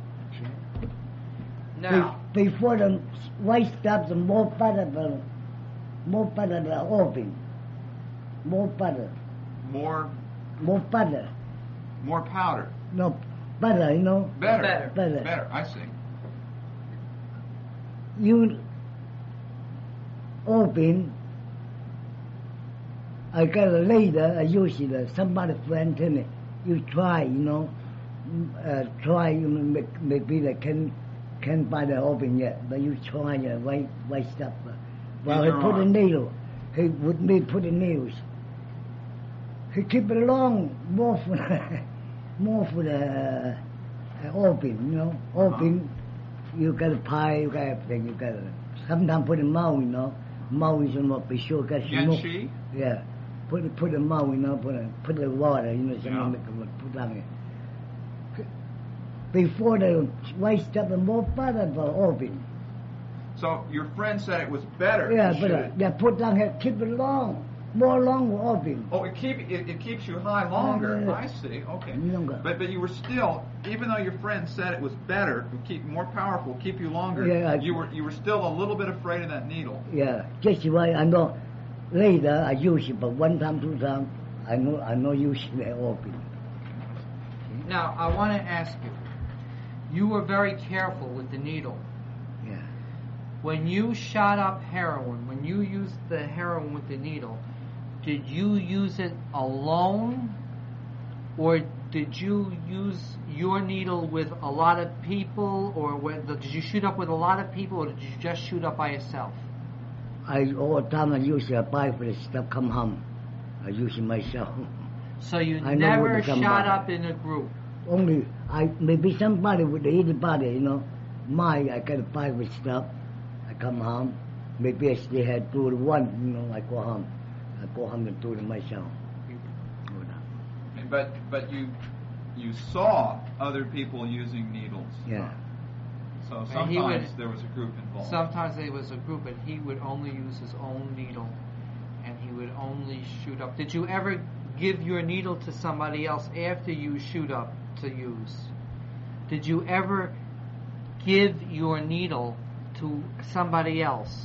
now, Be, before the white stuff, the more butter, the more butter the opium. More butter, More more butter. more powder. No, butter, you know. Better. Better. Better. Better, I see. You open. I got a later, I use it, uh, somebody friend tell me, you try, you know, mm, uh, try, you know, make- maybe they can, can buy the open yet, but you try, uh, white, white stuff. Uh, well, In he your put a arm. needle, he would me put the nails. He keep it long, more for the, more for the uh, open, you know, open. You got a pie, you got everything, you got sometimes put a mouth, you know, mouth is not be sure, got smoke. Genshi? Yeah, put it, put a mouth, you know, put a, put the water, you know, Yeah. something make it put down it. Before the white stuff, the more butter for open. So your friend said it was better Yeah, to but shoot uh, it. yeah, put down here, keep it long, more long for open. Oh, it keep it, it keeps you high longer. Yeah, yeah, yeah. I see. Okay. Longer. But but you were still, even though your friend said it was better, to keep more powerful, keep you longer. Yeah, I- you were you were still a little bit afraid of that needle. Yeah, just why I know. Later I use it, but one time, two time, I know I know use it open. now I want to ask you. You were very careful with the needle. Yeah. When you shot up heroin, when you used the heroin with the needle, did you use it alone, or did you use your needle with a lot of people, or with, did you shoot up with a lot of people, or did you just shoot up by yourself? I all the time I use it, I buy for the stuff come home. I use it myself. So you I know never what to come shot by. up in a group. Only I maybe somebody with anybody, you know. My I got buy with stuff. I come home. Maybe I stay here do the one, you know. I go home. I go home and do it myself. But but you you saw other people using needles. Yeah. So And he sometimes would- there was a group involved. Sometimes there was a group, and he would only use his own needle, and he would only shoot up. Did you ever give your needle to somebody else after you shoot up to use? Did you ever give your needle to somebody else?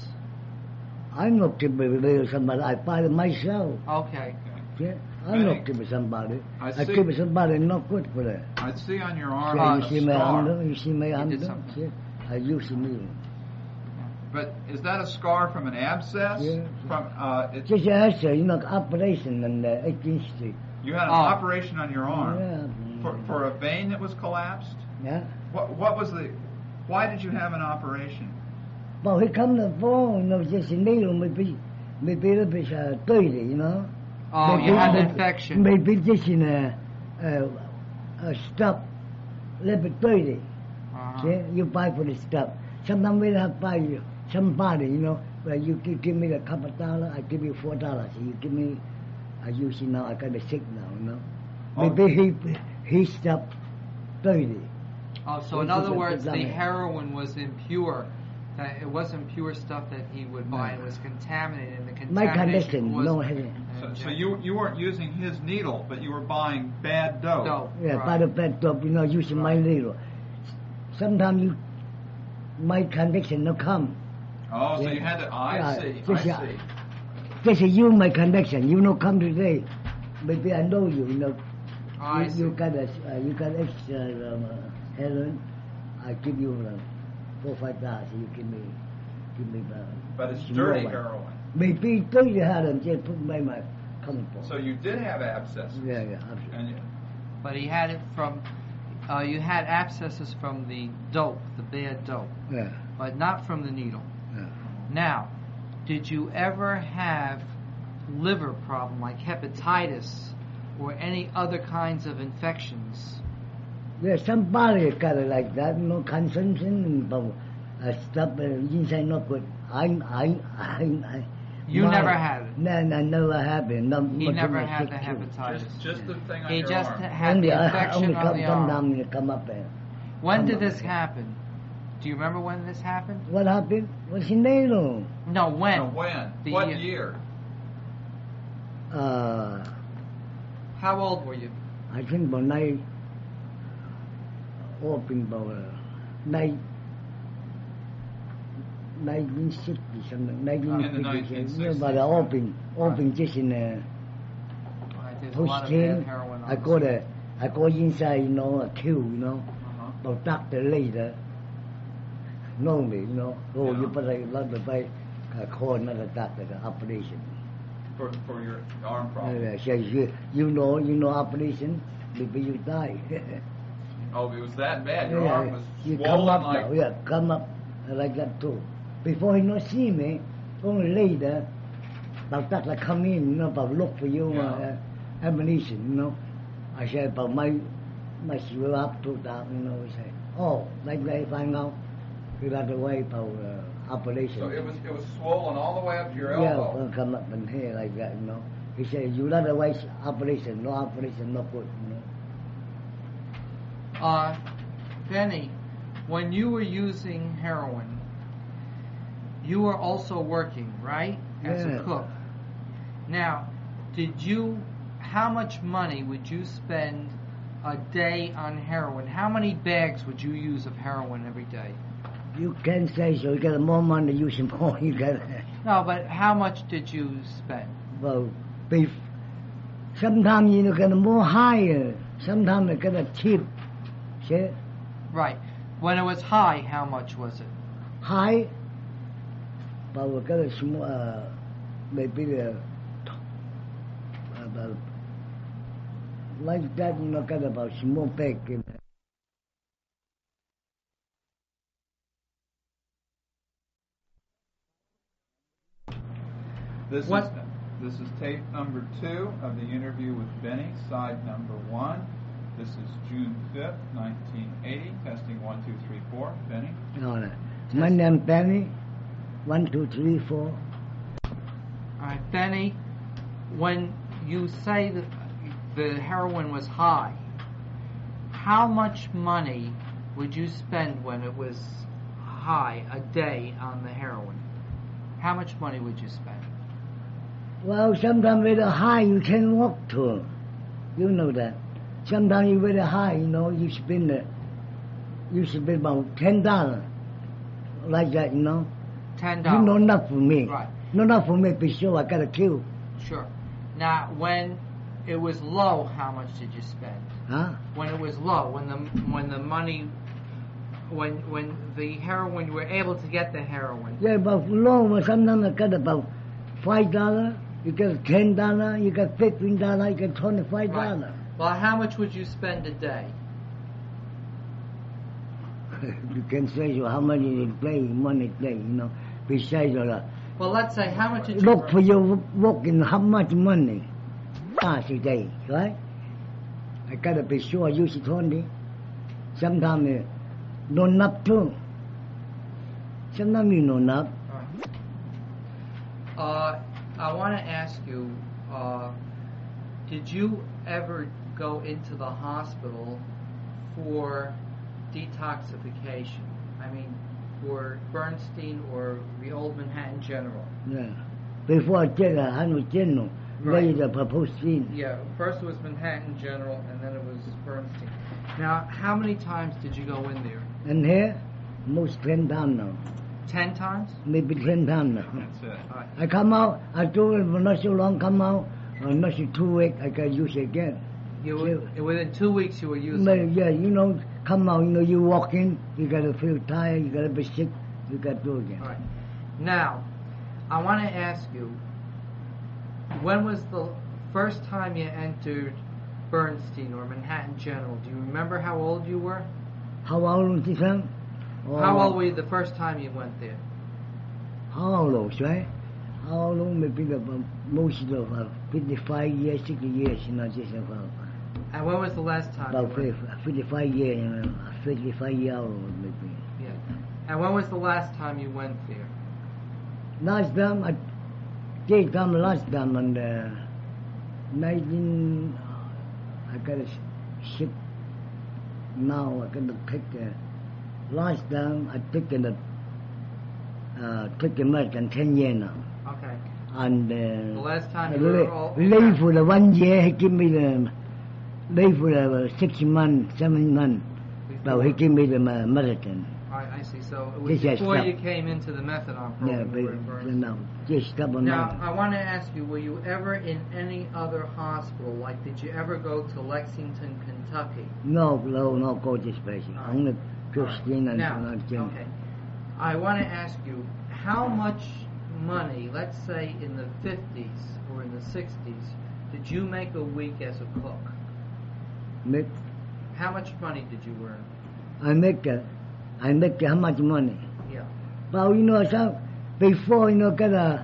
I'm not giving it to somebody. I buy it myself. Okay. Yeah? I'm Benny, not giving somebody. I I see- give somebody not good for that. I see on your arm Yeah, a you see my scar. hand? You see my hand? did something. Yeah. I use the needle. But is that a scar from an abscess? Yeah. From uh, it, Just actually, you know, operation on the eighteenth Street. you had an Oh. operation on your arm Yeah. for, for a vein that was collapsed. Yeah. What what was the? Why did you have an operation? But he come the phone, you know, just a needle, maybe, maybe a little bit uh, dirty, you know. Oh, Maybe- you had an maybe- infection. Maybe just in a, a, a stop, a little bit dirty. Uh-huh. See, you buy for the stuff. Sometimes we have buy you somebody, you know, where you give, give me a couple of dollars, I give you four dollars. You give me, I use it now. I got a sick now, you know. Oh. Maybe he he stopped dirty. Oh, so in Which is other a words, the design. heroin was impure. That it wasn't pure stuff that he would buy. It was contaminated. And the My contamination condition, was no headache. So, so you you weren't using his needle, but you were buying bad dope. dope. Yeah, right. by the bed top, you know, using my Right. needle. Sometimes you, my conviction no come. Oh, so Yeah. you had to. I Yeah, see. just, I yeah. see. Just you my connection. You no come today. Maybe I know you. You know, Oh, I you, see. you got a, uh, you got extra um, uh, heroin. I give you uh, four five dollars. You give me, give me the. But it's small dirty one. heroin. Maybe dirty heroin. Just put my my coming for. So you did have abscesses. Yeah, yeah, absolutely. And you, But he had it from. Uh, you had abscesses from the dope, the bad dope, Yeah, but not from the needle. yeah. Now, did you ever have liver problem like hepatitis or any other kinds of infections? Yeah, somebody got it like that. No consumption, but uh, stuff uh, inside not good. I, I, I, I. You my- never had it. No, no, never happened. No, He not never my had the sick too. hepatitis. just just the thing on He your just arm. had Only, the uh, infection only on come, the come arm. down and come up there. When come did up this there. happen? Do you remember when this happened? What happened? What's in needle? No, when? Now, when? The what year. year? Uh, How old were you? I think about nine, open about uh, nine, nineteen sixty something, nineteen In the fifty. nineteen Yeah, sixties. but uh, open, open just in uh, Right, there's a lot of bad posting. heroin on I the go street. there, I go inside, you know, a queue, you know. Uh-huh. But doctor later know me, you know. Oh, Yeah. you better let the by uh, call another doctor, the operation. For for your arm problem. Uh, says you, you know, you know operation, maybe you die. Oh, it was that bad. Your Yeah, arm was you swollen come up like. now, yeah, come up like that too. Before he not see me, only later, but doctor come in, you know, but look for you, Yeah. uh, ammunition, you know. I said, but my, my swell up to that, you know, he said, oh, like they find out, you got the way for uh, operation. So it was it was swollen all the way up to your Yeah, elbow. well, come up in here like that, you know. He said, you not the way operation, no operation, no good, you know. Uh, Benny, when you were using heroin, you were also working, right? As Yeah. a cook. Now, did you, how much money would you spend a day on heroin? How many bags would you use of heroin every day? You can say so, you get more money, use more, you get No, but how much did you spend? well, beef. Sometimes you get more higher, sometimes you get a cheap. See? Right. When it was high, how much was it? High, but we get a small, uh, maybe uh, about like that, you know, get about small bag. You know. This What- is this is tape number two of the interview with Benny, side number one. This is June fifth, nineteen eighty. Testing one, two, three, four. Benny. No, no. My name Benny. One, two, three, four. All right, Benny, when you say that the heroin was high, how much money would you spend when it was high a day on the heroin? How much money would you spend? Well, sometimes with a high you can walk to. You know that. Sometimes you with a high, you know, you spend uh, used to be about ten dollars, like that, you know. Ten You dollars. know, not for me. Right. No, not for me. Be sure I got a kill. Sure. Now, when it was low, how much did you spend? Huh? When it was low, when the when the money, when when the heroin, you were able to get the heroin. Yeah, but low. Sometimes I got about five dollars. You get ten dollars. You get fifteen dollars. You get twenty-five dollars. Right. Well, how much would you spend a day? You can say so how much you play money day, you know. Besides all that. Well, let's say how much did you Look for your work in how much money. Pass a day, right? I gotta be sure I use it twenty. Sometimes uh, not enough too. Sometimes you know enough. Uh, I want to ask you, uh, did you ever go into the hospital for detoxification? I mean, for Bernstein or the old Manhattan General? Yeah. Before I did a hundred general, Right. later proposed scene. Yeah, first it was Manhattan General, and then it was Bernstein. Now, how many times did you go in there? And here, most ten times now. Ten times? Maybe ten times now. That's it. All right. I come out, I do it for not so long, come out, or not so two weeks, I can use it again. You were, within two weeks you were using But, it. yeah, you know, come out, you know, you walk in, you gotta feel tired, you gotta be sick, you gotta do it again. All right. Now, I want to ask you, when was the first time you entered Bernstein or Manhattan General? Do you remember how old you were? How old is this one? How old were you the first time you went there? How old, right? How long maybe about most of uh, fifty-five years, sixty years, you know, just about, And when was the last time you about went? fifty-five years, you know, fifty-five years old maybe. Yeah. And when was the last time you went there? Last time, I did come last time on the nineteen, I got a ship now, I got to pick the, last time I took the, uh, took American ten years now. Okay. And uh, The last time I you were leave, all- leave for the one year, he give me the, leave for the uh, six months, seven months. So he give me the uh, American. I, I see. So it was This is before stop. you came into the methadone Yeah, program. but, you were in you Bernstein. know, just stop on Now, that. I want to ask you, were you ever in any other hospital? Like, did you ever go to Lexington, Kentucky? No, no, no, go this place. All right. Only Christine and Now, and Jim. okay. I want to ask you, how much money, let's say in the fifties or in the sixties, did you make a week as a cook? Make, How much money did you earn? I make, uh, I make how much money? Yeah. But you know, some, before, you know, get a,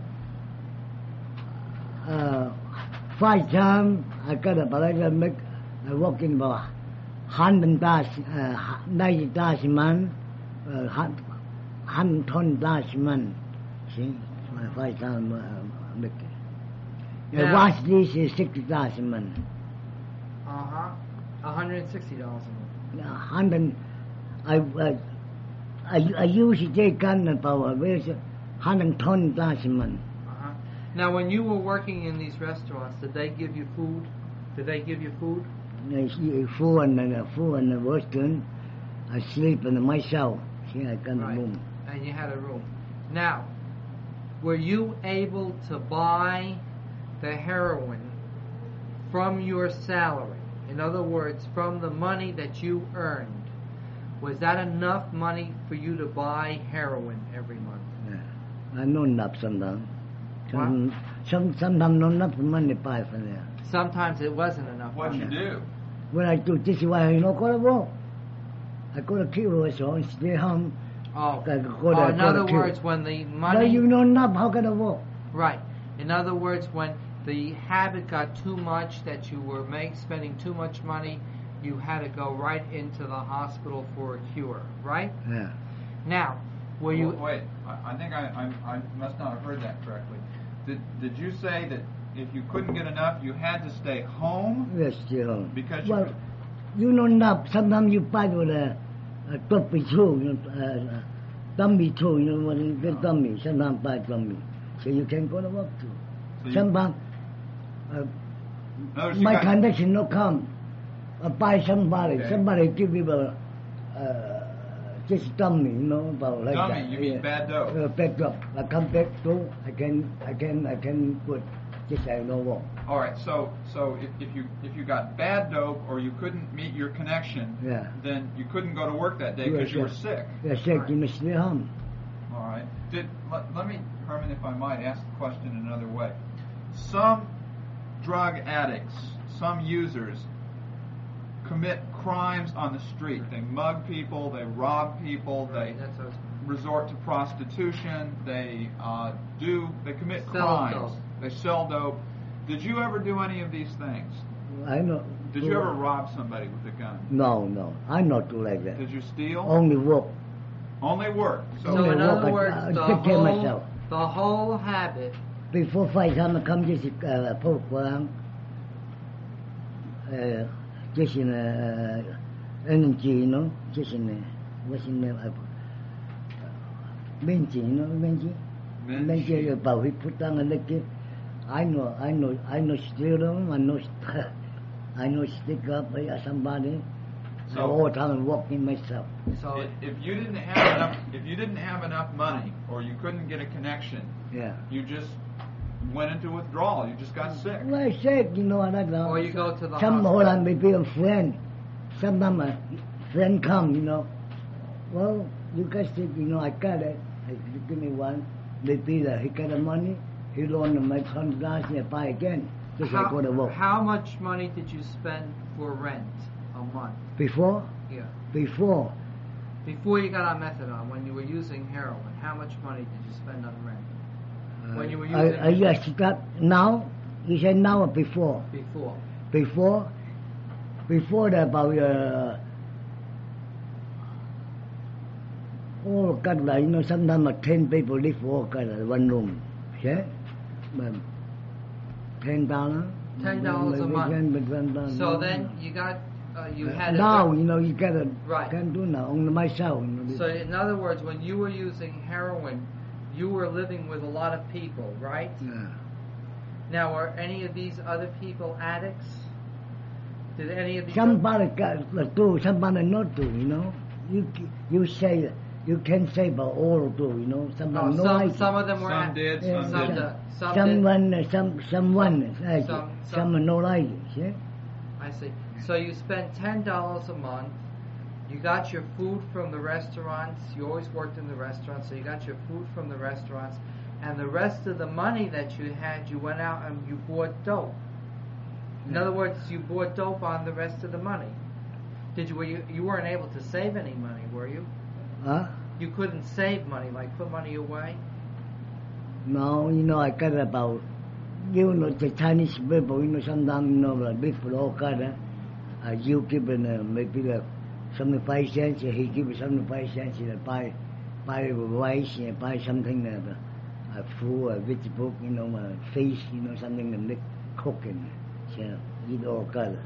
uh, five times, I got a, but I got make, I work in about hundred thousand, uh, ninety thousand man, uh, hundred twenty thousand man. See, my five times, uh, make it. Now- Uh, watch this is sixty thousand man. Uh-huh. one hundred sixty dollars a month. Uh, hundred, I, uh, I, I usually take gun power, where's hundred twenty thousand man. Uh-huh. Now, when you were working in these restaurants, did they give you food? Did they give you food? I see food and uh, food and the Western. I sleep in myself. See, I got Right. a room. And you had a room. Now, were you able to buy the heroin from your salary? In other words, from the money that you earned, was that enough money for you to buy heroin every month? Yeah. I know enough sometimes. Some, some, sometimes not enough money buy for there. Sometimes it wasn't enough What'd money. you do? When I do this, why you know go to work. I go to kill so and stay home. Oh, I go oh to, in go other to kill. words, when the But money... you know enough, how can I work? Right. In other words, when the habit got too much, that you were make, spending too much money, you had to go right into the hospital for a cure, right? Yeah. Now, were you... Wait, wait. I, I think I, I, I must not have heard that correctly. Did, did you say that if you couldn't get enough, you had to stay home? Yes, stay home. Because you well, could- you know enough. Sometimes you buy with a, a dummy too, you know, uh, uh, dummy too, you know, when you get dummy. Sometimes buy dummy. So you can go to work too. So you- Sometimes uh, Notice you my got- connection no come. I buy somebody. Okay. Somebody give me a, uh, just dummy, you know, about like Dummy, that. you mean bad dope. Uh, bad dope. I come back to, I can, I can, I can put, just I know what. All right, so so if, if you if you got bad dope or you couldn't meet your connection, Yeah. then you couldn't go to work that day because Yeah, you were yeah. sick. Yeah, sick, you must stay home. All right. Did let, let me, Herman, if I might, ask the question in another way. Some drug addicts, some users, commit crimes on the street. They mug people, they rob people, they That's what I was- resort to prostitution, they uh, do, they commit Sell crimes, dope. they sell dope. Did you ever do any of these things? I know. Did you ever rob somebody with a gun? No, no, I not do like that. Did you steal? Only work. Only work. So, So in Only other work, words, I- I the take care of whole, myself. the whole habit, Before five time I come just uh, poke around, uh, just in uh, energy, you know, just in uh, what's in the uh, Benji, you know, Benji. Benji. Benji about he put down a lick. I know, I know, I know steal them. I know, I know stick up uh, somebody. So- I all the time walking myself. so if, if you didn't have enough, if you didn't have enough money, or you couldn't get a connection, Yeah. you just went into withdrawal. You just got sick. Well, I said, you know, I don't know. Or you go to the Some hospital. hold on, maybe a friend. Sometimes a friend come, you know. Well, you guys think, you know, I got it. I, you give me one. Maybe that he got the money. He loaned my hundred dollars and I buy again. Just how, like go to work. how much money did you spend for rent a month? Before, Yeah. before, Before you got on methadone, when you were using heroin, how much money did you spend on rent? When you were I, using I just start now. You said now or before? before? Before, before that about uh, all got like you know sometimes uh, ten people live all got uh, one room, yeah, but ten dollars. Ten dollars a month. So then you got uh, you had now a, you know you gotta Right. can do now only myself. You know, So in other words, when you were using heroin, you were living with a lot of people, right? yeah. Now, are any of these other people addicts? Did any of these? Somebody got do, somebody not do. You know, you you say you can say about all do. You know, Oh, somebody no some, like some of them were. Some ad- did, Yeah, some some didn't. did. Some did. someone, uh, some someone like Some- it. some- Someone no like it. Yeah. I see. So you spent ten dollars a month. You got your food from the restaurants. You always worked in the restaurants, so you got your food from the restaurants, and the rest of the money that you had, you went out and you bought dope. In other words, you bought dope on the rest of the money. Did you? Were you? You weren't able to save any money, were you? Huh? You couldn't save money, like put money away. No, you know, I got about, you know, the Chinese people, you know, sometimes, you know, like people all got, uh, uh, you give it, uh, maybe like seventy-five cents, he give you seventy-five cents, you know, buy, buy rice, and buy something, uh, uh, food, uh, vegetable, you know, uh, fish, you know, something that make cooking, so you all got it.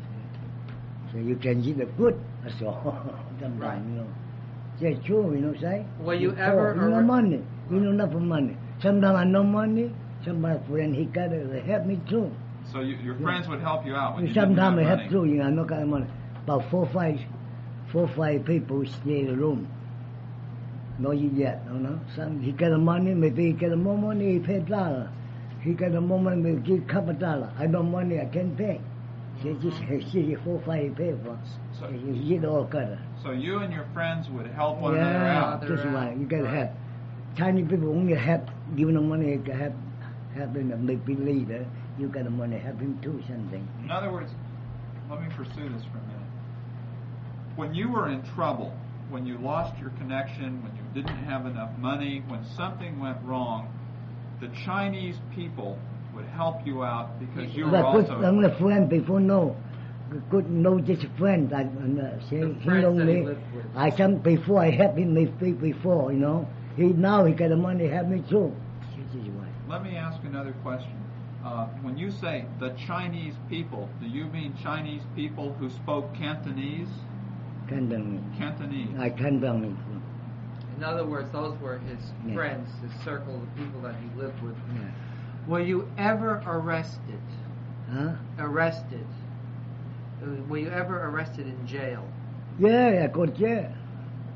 So you can eat the food, that's all, sometimes, Right. you know. That's true, you know, say. Were you poor, ever You know, arre- money. You know, enough of money. Sometimes I no money. Sometimes friend he got it. They help me too. So you, your friends would help you out when you didn't Sometimes I have help money. too. You know, I no got money. About four, five, four, five people stay in the room. No, you yet, you know. Some he got the money. Maybe he got more money. He pay dollar. He got the more money. Maybe give couple dollar. I no money. I can't pay. She just see four, five pay for. So- You get all got it. So you and your friends would help one another Yeah, out. that's Another right. out. You gotta Right. help. Chinese people only help, giving them money, you help, helping them make believe that you got the money, help him do something. In other words, let me pursue this for a minute. When you were in trouble, when you lost your connection, when you didn't have enough money, when something went wrong, the Chinese people would help you out because you were But good, also. I'm a friend before no, good no just a friend. I, uh, say, The he friends don't that he live. lived with. I some before I help him make big before, you know. He now he got the money, help me too. This is why. Let me ask another question. Uh, when you say the Chinese people, do you mean Chinese people who spoke Cantonese? Can't tell me. Cantonese. I can't tell me. In other words, those were his Yeah. friends, his circle of people that he lived with. Yeah. Were you ever arrested? Huh?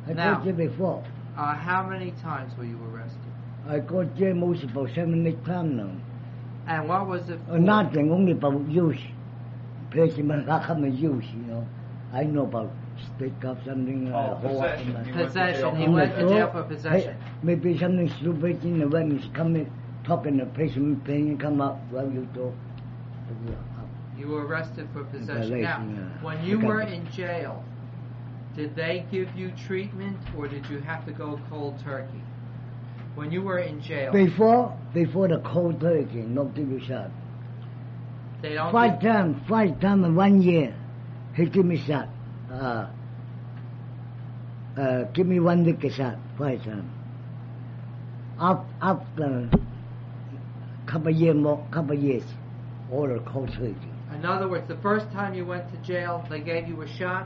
I Now- go jail before. Uh, how many times were you arrested? I go jail most about seven, eight times now. And what was it for? Uh, nothing, only about use. Policeman come and use, you know. I know about stick up something. Oh, Uh, hold up possession. and You that. went to Possession. jail He for went to possession. jail for possession. Hey, maybe something stupid in the when he's coming, talking the policeman paying come up while you talk. You were arrested for possession. Violation, Now, yeah. when you Okay. were in jail, did they give you treatment or did you have to go cold turkey? When you were in jail, Before, before the cold turkey, not give you shot. they don't. Five give- times, five times in one year, he give me shot. Uh, uh, give me one lick shot, five times. Up, after couple years more, couple years, all the cold turkey. In other words, the first time you went to jail, they gave you a shot.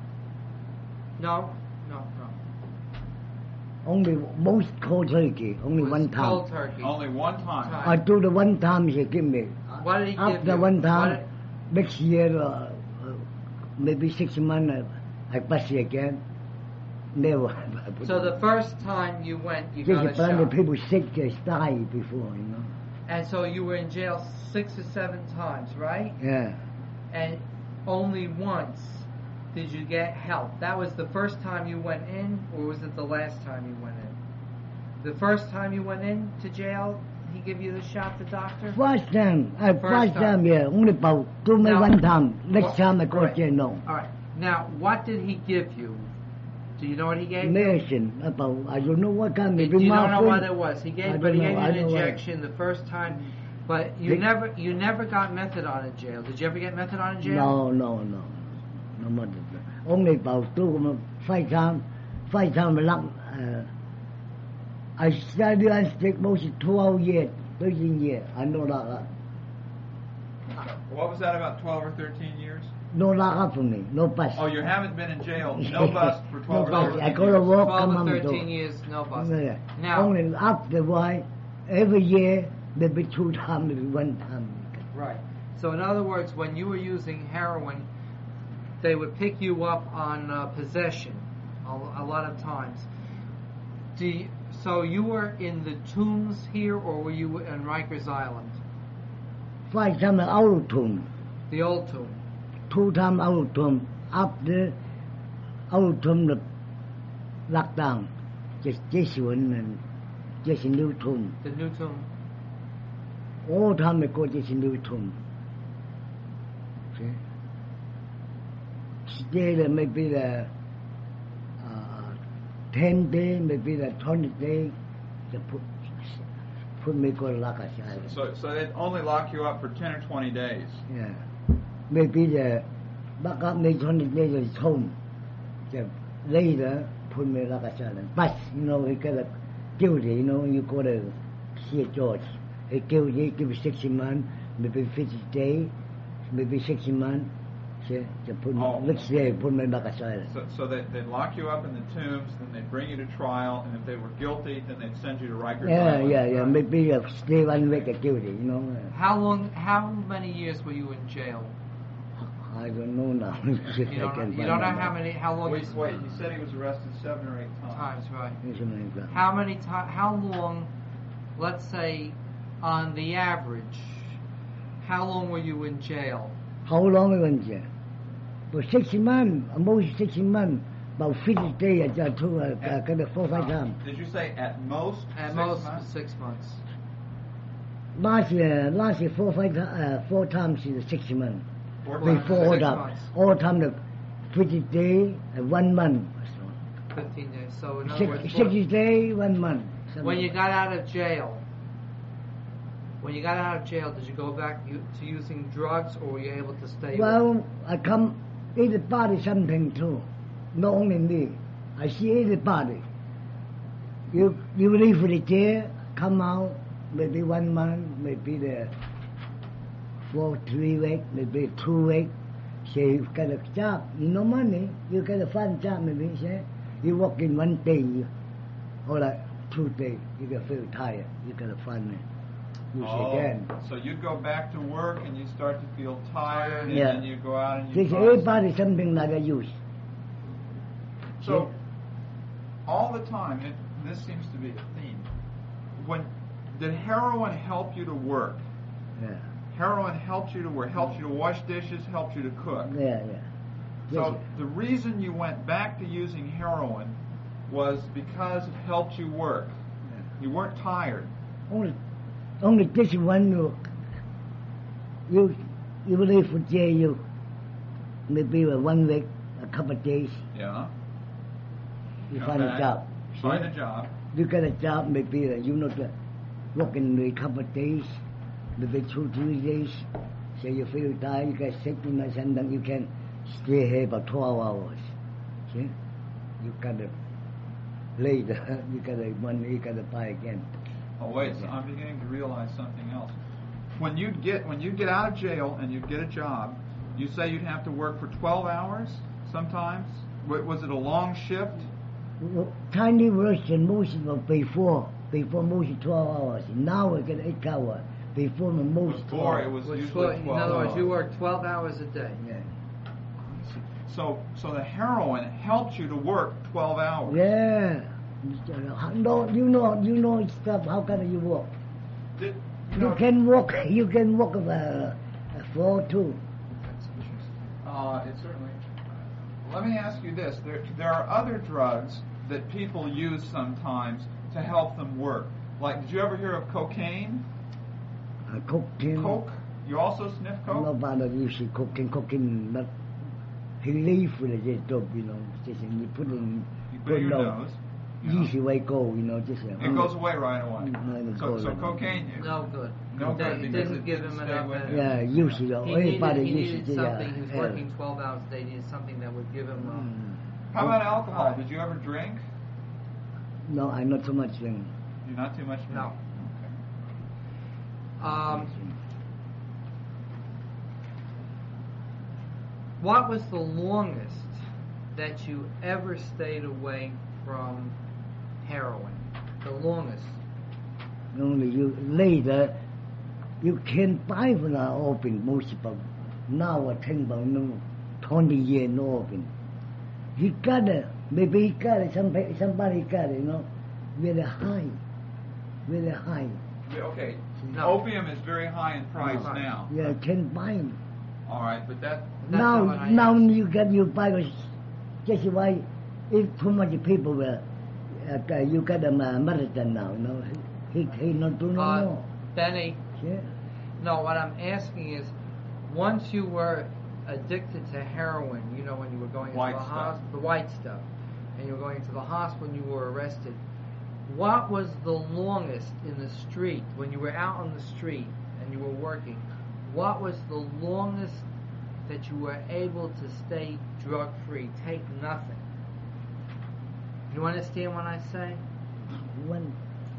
No, no, no. Only most cold turkey, only It was one time. Cold turkey. Only one time. Time. I do the one time he give me. What did he give After you? one time, What next year, uh, uh, maybe six months, uh, I pass it again. Never. So the first time you went, you got a Just plenty shot. people sick, they die before, you know. And so you were in jail six or seven times, right? Yeah. And only once did you get help. That was the first time you went in, or was it the last time you went in? The first time you went in to jail, he give you the shot, the doctor? First time, uh, First first time. time, yeah, only about do me Now- one time. Next What- time I go right. jail, no. All right. Now, what did he give you? Do you know what he gave you? Medicine, about, I don't know what kind, You maybe don't know morphine. what it was. He I gave, don't but he know, gave you I an don't know what- injection the first time. But you They- never, you never got methadone in jail. Did you ever get methadone in jail? No, no, no. No more than that. Only about two, five times, five times a lot. Uh, I study and speak most twelve years, thirteen years. I know that. Uh, What was that, about twelve or thirteen years? no lock for me, no bus. Oh, you haven't been in jail, no bust for twelve No or bus. thirteen I years. go to work, Twelve come or home to thirteen years, no bus. Yeah. Now, Only after why, every year, maybe two times, maybe one time. right. So in other words, when you were using heroin, they would pick you up on uh, possession a, a lot of times. Do you, so you were in the Tombs here, or were you in Rikers Island, Five times out of tomb, the old tomb? two times out of tomb. After out of tomb, the lockdown, just this one and just a new tomb. The new tomb. All time I go just a new tomb. See? Stay there maybe the uh, ten day, maybe the twenty day. They put put me go lock aside. So, so they'd only lock you up for ten or twenty days. Yeah. Maybe the back up me twenty days at home. The later put me lock aside. But you know he got a guilty. You know you go to see George. He guilty, give sixty months, maybe fifty days, maybe sixty months. See, they put me, Oh. next day put me back aside. So, so they, they'd lock you up in the tombs, then they'd bring you to trial, and if they were guilty, then they'd send you to Rikers Yeah, Island. yeah, yeah. Right. Maybe uh, stay one week at guilty. You know. How long? How many years were you in jail? I don't know now. You don't, know, you don't know how many, how long Wait, you wait, he said he was arrested seven or eight times. times, right? many. How many times? How long? Let's say, on the average, how long were you in jail? How long we went there? For sixty months, almost sixty months. About fifty days, I just took uh, uh, kind of four five times. Did you say at most At six most months? six months. Last year, last year four five ti- uh, four times in the sixty months. Four Well, times? Before all six that, months. all time the fifty days and one month. Fifteen days. So in other Six, words, sixty days, one month. when you got out of jail, when you got out of jail, did you go back u- to using drugs, or were you able to stay? Well, I come everybody something too, not only me. I see everybody. You you leave for the jail, come out, maybe one month, maybe the for three weeks, maybe two weeks. Say you got a job, you no money, you got a fun job, maybe say you work in one day, or like two days, you get feel tired, you got a fun. You say Oh, again. so you'd go back to work and you start to feel tired, and Yeah. then you go out and you. This cause- everybody something like a use. So, all the time, it, this seems to be a theme. When did heroin help you to work? Yeah. Heroin helps you to work, helps you to wash dishes, helps you to cook. Yeah, yeah. So Yes. the reason you went back to using heroin was because it helped you work. Yeah. You weren't tired. Only, only this one you, you, you leave for jail, you maybe one week, a couple of days, Yeah. you find a Okay. job. Find See? a job. You get a job, maybe uh, you not uh, working a couple of days, maybe two, three days. So you feel tired, you get sick, you know, and then you can stay here about twelve hours. See? You gotta later, you gotta money, you gotta buy again. Oh wait, so I'm beginning to realize something else. When you get when you get out of jail and you get a job, you say you'd have to work for twelve hours sometimes. W- was it a long shift? Well, tiny version most of it before, before most twelve hours. Now we get eight hours. Before the most Before twelve. it was Was usually twelve, in twelve other words, hours. you work twelve hours a day. Yeah. So so the heroin helped you to work twelve hours. Yeah. No, you know, you know stuff. How can you walk? Did, you You know, can walk. You can walk uh, four two. Uh, it certainly. Let me ask you this: there, there are other drugs that people use sometimes to help them work. Like, did you ever hear of cocaine? Uh, cocaine. Coke? You also sniff coke? Nobody usually cooking, cooking. Not he leave with it, just dope, you know. Just you put in. You put it in your nose. Yeah. Easy way go, you know. Just uh, It goes away right away. No, it So, goes so away. cocaine. you- No good. No It good didn't- because didn't it give didn't him stay enough with energy. you. Yeah, usually He everybody needed, he usually needed do something. He was yeah. working twelve hours a day. He needed something that would give him. Uh, Mm. How about alcohol? Alright. Did you ever drink? No, I not so much drink. You're not too much. No. Okay. Um, what was the longest that you ever stayed away from heroin? The longest. Only you later, you can buy for now open most of them. Now I think about no twenty years no open. He got it. Maybe he got it. Somebody, somebody got it. You know, very high, very high. Yeah, Okay. No. Opium is very high in price Right. now. Yeah, can buy. 'em. All right, but that. That's not what Now, I now asked. you get you buy it. Just why, if too much people were, uh, you got them uh, medicine now. You know, he he not do no Uh, more. Benny, Yeah. no, what I'm asking is, once you were addicted to heroin, you know, when you were going White into the stuff. hospital, the white stuff, and you were going into the hospital and you were arrested, what was the longest in the street, when you were out on the street and you were working, what was the longest that you were able to stay drug-free, take nothing? You understand what I say? One.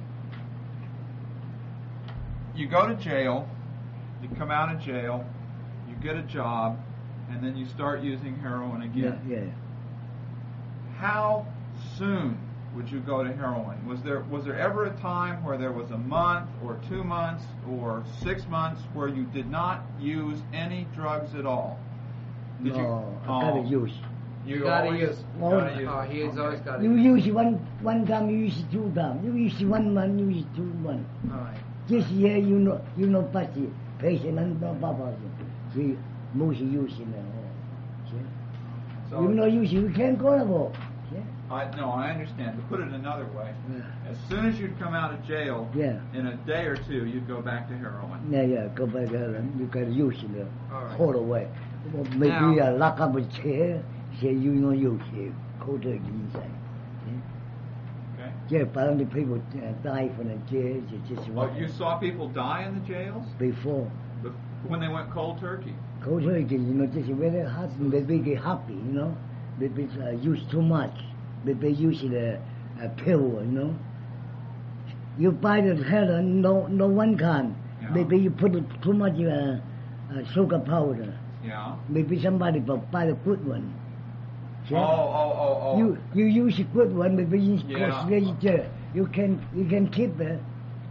You go to jail, you come out of jail, you get a job, and then you start using heroin Yeah, again. yeah. How soon would you go to heroin? Was there was there ever a time where there was a month or two months or six months where you did not use any drugs at all? Did no, you? I Oh, gotta use. You You gotta always, use. you gotta use. Oh, he has Okay. always got to You use. use one one time, you use two times. You use one month, you use two months. All right. This year you know you know patient, patient and no papa. See, most use in there. See, So, you know use you can't go to work. See, I, no, I understand. To put it another way, yeah, as soon as you'd come out of jail, yeah, in a day or two, you'd go back to heroin. yeah, yeah. Go back there and you can use in there. All right. Hold away. Maybe Now- uh, lock up a chair. Say you know use it. Go to the inside. Okay. Yeah, but only people uh, die from the jail. It's just Oh, one you saw people die in the jails before. Bef- when they went cold turkey. Go to it, you know, just very hard, maybe get happy, you know, maybe uh, use too much, maybe use the uh, pill, you know. You buy the heroin, no, no one can. Yeah. Maybe you put it too much uh, uh, sugar powder. Yeah. Maybe somebody will buy the good one. See? Oh, oh, oh, oh. You you use a good one, maybe you Yeah. you, you can you can keep it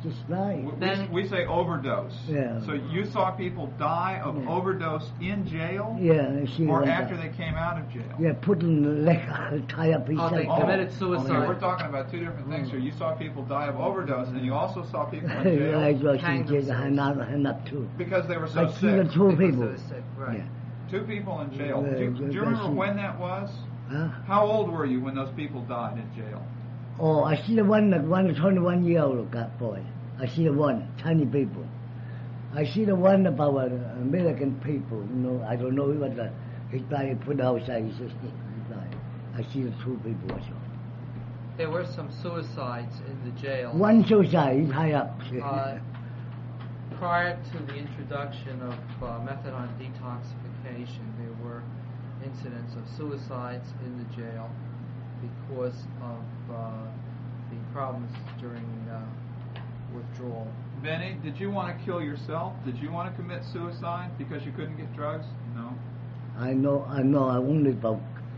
just die. We, Then- we say overdose. Yeah. So you saw people die of Yeah. overdose in jail, Yeah, I see or one after guy. they came out of jail. Yeah, put in the leg, tie up his Oh, they leg. committed Okay, suicide. we're talking about two different things here. You saw people die of overdose, and you also saw people in Yeah, I jail was in Hang jail, themselves. hand up, hand up too. because they were so I see the sick. two Because people. they were sick, right. Yeah. Two people in jail. Yeah, do, you, yeah, do you I remember see. when that was? Huh? How old were you when those people died in jail? Oh, I see the one that one twenty-one year old got boy. I see the one, Chinese people. I see the one about uh, American people. You know, I don't know what the he died put outside. He says he died. I see the two people also. There were some suicides in the jail. One suicide, he high up. Uh, prior to the introduction of uh, methadone detoxification, there were incidents of suicides in the jail because of uh, the problems during uh, withdrawal. Benny, did you want to kill yourself? Did you want to commit suicide because you couldn't get drugs? No. I know, I know. I only about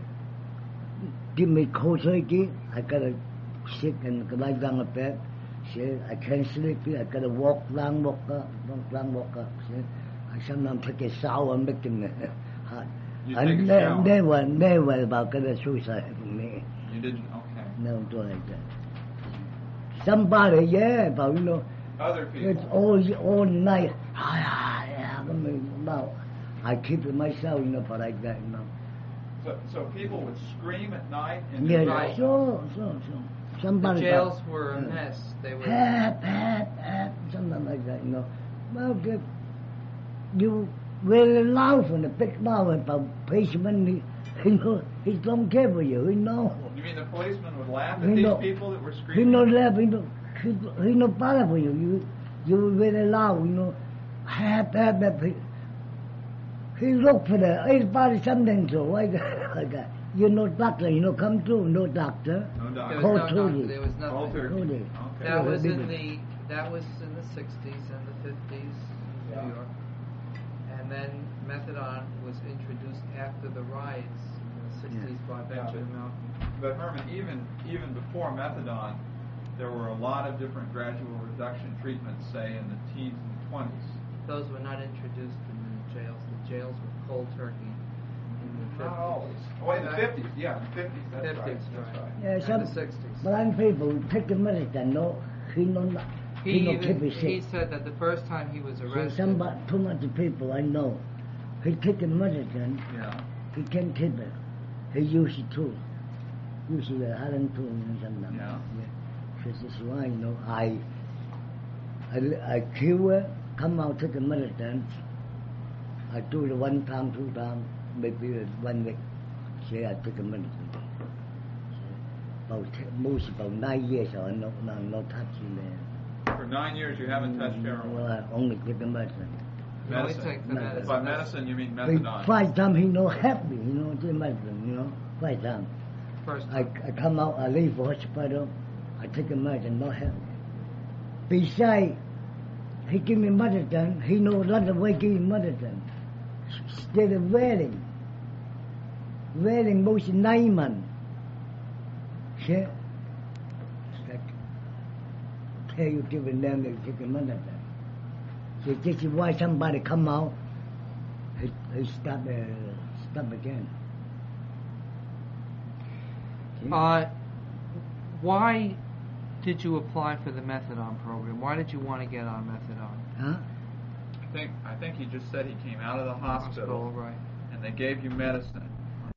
give me cold turkey. I got a sick and lie down a bed. See, I can't sleep. I got to walk down, walk up, walk down, walk up. See, I sometimes take a shower, making it hot. You I take a ne- shower? never, never about get a suicide for me. You didn't? Okay. No, do like that. Somebody, yeah, but you know, Other people. it's all all night. I mean, no, I keep it myself, you know, but like that, you know. So, so people would scream at night in Yeah, the Right. jail? so, so, so. The Somebody jails about- were a yeah. mess. They were. Pat, pat, pat, something like that, you know. Well, the, you really loud from the big mouth about policeman, he, you know, he don't care for you, he know. You mean the policeman would laugh at He these know- people that were He screaming? no laugh, he no, he, he no bother for you. You, you really loud, you know. Pat, pat, pat, he, he look for the, everybody something so, like, like that. You no doctor, you know, come through, no doctor. No There doctor. was Cold no doctor. turkey. There was Cold nothing. turkey. Turkey. Okay. That was in Big- the that was in the sixties and the fifties in Yeah. New York, and then methadone was introduced after the riots in the sixties by Yeah, Benjamin but- Malcolm. But Herman, even even before methadone, there were a lot of different gradual reduction treatments, say in the teens and twenties. Those were not introduced in the jails. The jails were cold turkey in the fifties. Not always. Oh, in the fifties, yeah, in the fifties, that's right, fifties, that's right. right. Yeah, And some the sixties. blind people take the medicine, no, he no, he, He no keep even it he sick. said that the first time he was See, arrested. somebody, too much people I know, he take the medicine, Yeah. he can't keep it. He use it too. Use it at Harlem too, and sometimes. Yeah. So this is why, you know, I, I, I kill it, come out, take the medicine. I do it one time, two times, maybe one week. Say I take the medicine. About most about nine years, I no, no, no touching there. For nine years, you haven't touched heroin. Well, I only take the medicine. You always Medicine. take the No. medicine. By That's medicine, you mean They methadone. five times he no happy, you know, the medicine, you know, five times. the first I, time. I come out, I leave the hospital, I take the medicine, no help. Besides, he give me medicine, he know a lot of way give me medicine. Instead of wearing, wearing most nine months. See? It's like, tell you giving them, they take the medicine. So this is why somebody come out, he, he stop, uh, stop again. See? Uh, why did you apply for the methadone program? Why did you want to get on methadone? Huh? I think I think he just said he came out of the hospital right. and they gave you medicine.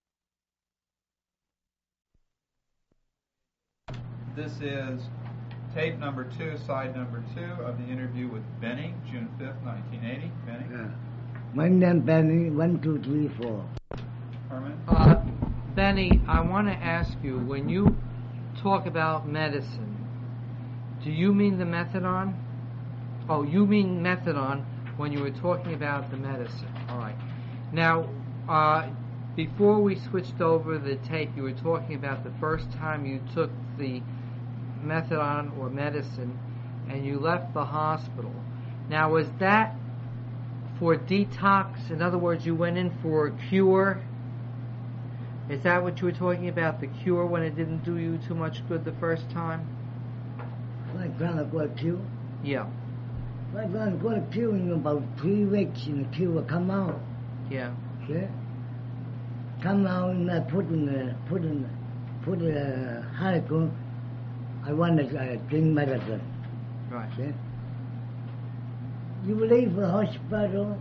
This is tape number two, side number two of the interview with Benny, June fifth, nineteen eighty. Benny? Yeah. My name Benny, one, two, three, four. Herman? Uh, Benny, I want to ask you, when you talk about medicine, do you mean the methadone? Oh, you mean methadone when you were talking about the medicine. All right. Now, uh, before we switched over the tape, you were talking about the first time you took the methadone or medicine and you left the hospital. Now, was that for detox? In other words, you went in for a cure? Is that what you were talking about, the cure when it didn't do you too much good the first time? Like kind of what you? Yeah. My God, got a pill in about three weeks and the pill will come out. Yeah. Okay? Come out and I put in the, put in, put a hardcore. I want to uh, drink medicine. Right. Okay? You leave the hospital.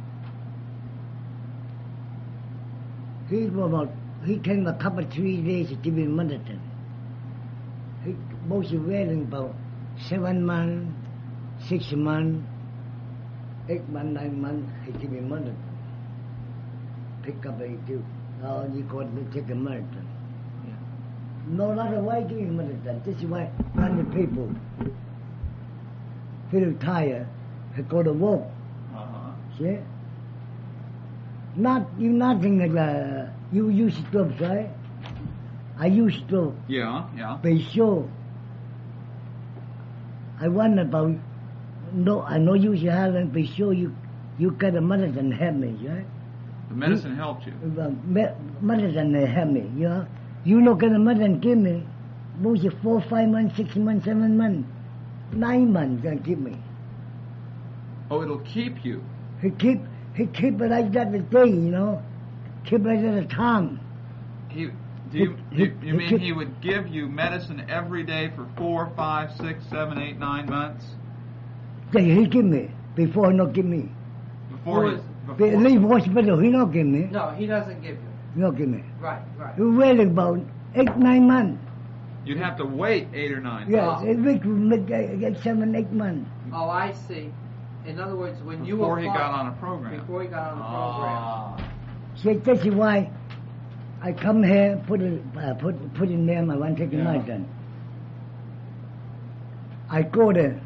He was about, he came a couple three days to give me medicine. He was waiting about seven months, six months, eight months, nine months. He give me medicine. Pick up a tube. Now you got to take a medicine. Yeah. No matter why give me medicine. This is why many people feel tired. They go to work. Uh-huh. See? Not you nothing like uh, you use stove, right? I use stove. Yeah, yeah. Be sure. I wonder about no I know you should have and be sure you you get a medicine help me, right? The medicine helped you. Uh, me- medicine help me, you know. You not get a medicine give me. Most four, five months, six months, seven months, nine months gonna give me. Oh, it'll keep you. He keep he keep it like that the day, you know. Keep it at a time. He, do you, He- you, he- you he mean could- he would give you medicine every day for four, five, six, seven, eight, nine months Then he give me before he not give me. before he, Who is- They before, leave hospital, he not give me. No, he doesn't give you. He not give me. Right, right. We waiting about eight, nine months. you'd have to wait eight or nine Yeah, months a week will make uh, get seven, eight months. Oh, I see. In other words, when you before he applied- got on a program. Before he got on the program. Ah. See, this is why I come here, put it, uh, put put in there. I want to take Yeah. my medicine. I go there.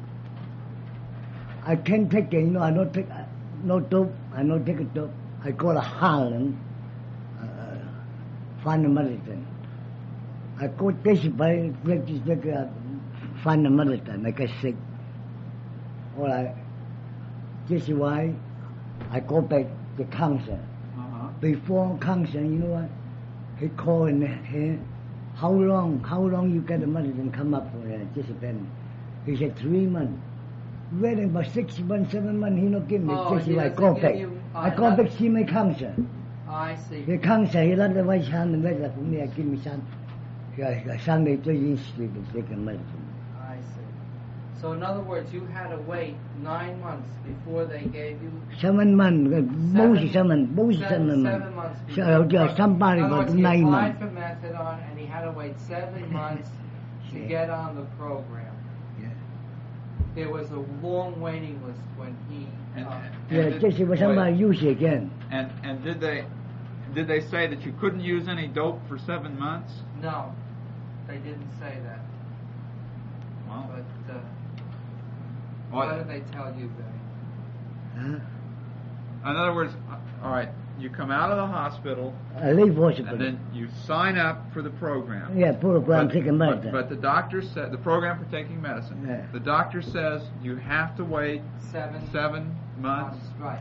I can't take it. You know, I don't take uh, no dope. I don't take a dope. I go to Harlem, uh, find the medicine. I go this by like this, like, uh, find the medicine. I get sick. All right. This is why I go back to cancer. Uh-huh. Before cancer, you know what? He called in here. How long? How long you get the medicine come up for it? Just depend. He said three months. Waiting about six months, seven months, he not give me. Oh, This he is why I doesn't go give back. you, uh, I go not- back see my cancer. I see. The cancer, he let the white hand and let for me. I give me some. Yeah, Sunday最近 sleep and take a medicine. I see. So in other words, you had to wait nine months before they gave you Seven months, uh, most seven, most seven, seven seven months. months. So, before- uh, somebody in other got words, he nine applied months. for methadone, and he had to wait seven months to Yeah. get on the program. Yeah. There was a long waiting list when he. And, uh, and Yeah, did- this is what wait. somebody use it again. And and did they did they say that you couldn't use any dope for seven months? no, they didn't say that. Well, But uh, what- what did they tell you, Benny? Huh? in other words, all right, you come out of the hospital I leave hospital. and then you sign up for the program. Yeah, program But, taking but, medicine. but the doctor said the program for taking medicine. Yeah. The doctor says you have to wait Seven seven months. Right.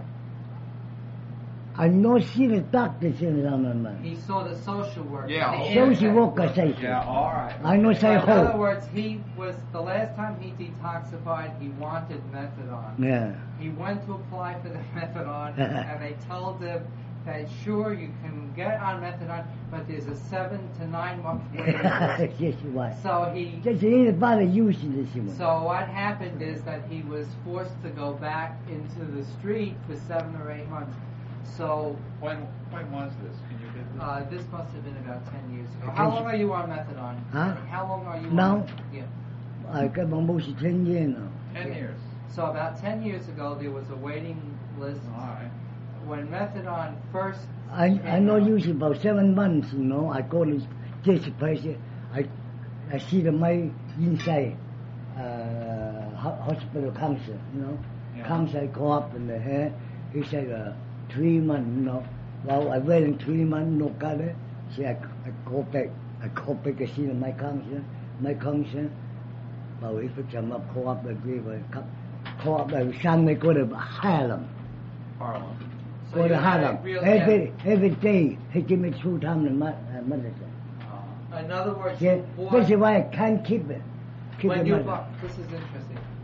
I no see the doctor in Ramaman. He saw the social worker. Yeah, The okay. Social internet worker say so. Yeah, all right. I know say So in other hope. words, he was the last time he detoxified. He wanted methadone. Yeah. He went to apply for the methadone, and they told him that sure you can get on methadone, but there's a seven to nine month waiting list. Yes, why? So he. Just need about using this one. So what happened is that he was forced to go back into the street for seven or eight months. So When when was this? Can you get this? uh, this must have been about ten years ago. How long are you on methadone? Huh? How long are you Now? on? Yeah. I got almost ten years now. Ten yeah. years. So about ten years ago, there was a waiting list. All right. When methadone first I came I know out- use about seven months, you know. I go to this place. I I see the my inside uh, ho- hospital cancer, you know. Yeah. Cancer go up in the hair. He said uh, three months, you know. Well, I wait in three months, no got it. See, I, I go back. I go back to see my cancer, my cancer. But if it come up, go up, I agree with it. Go up, I Sunday go to Harlem. Harlem. So Go you to had a Harlem. real- Every every day he give me two times the med- uh, medicine. In other words, Yeah, you bought- this is why I can't keep it. Keep when the you medicine. bought, this is interesting.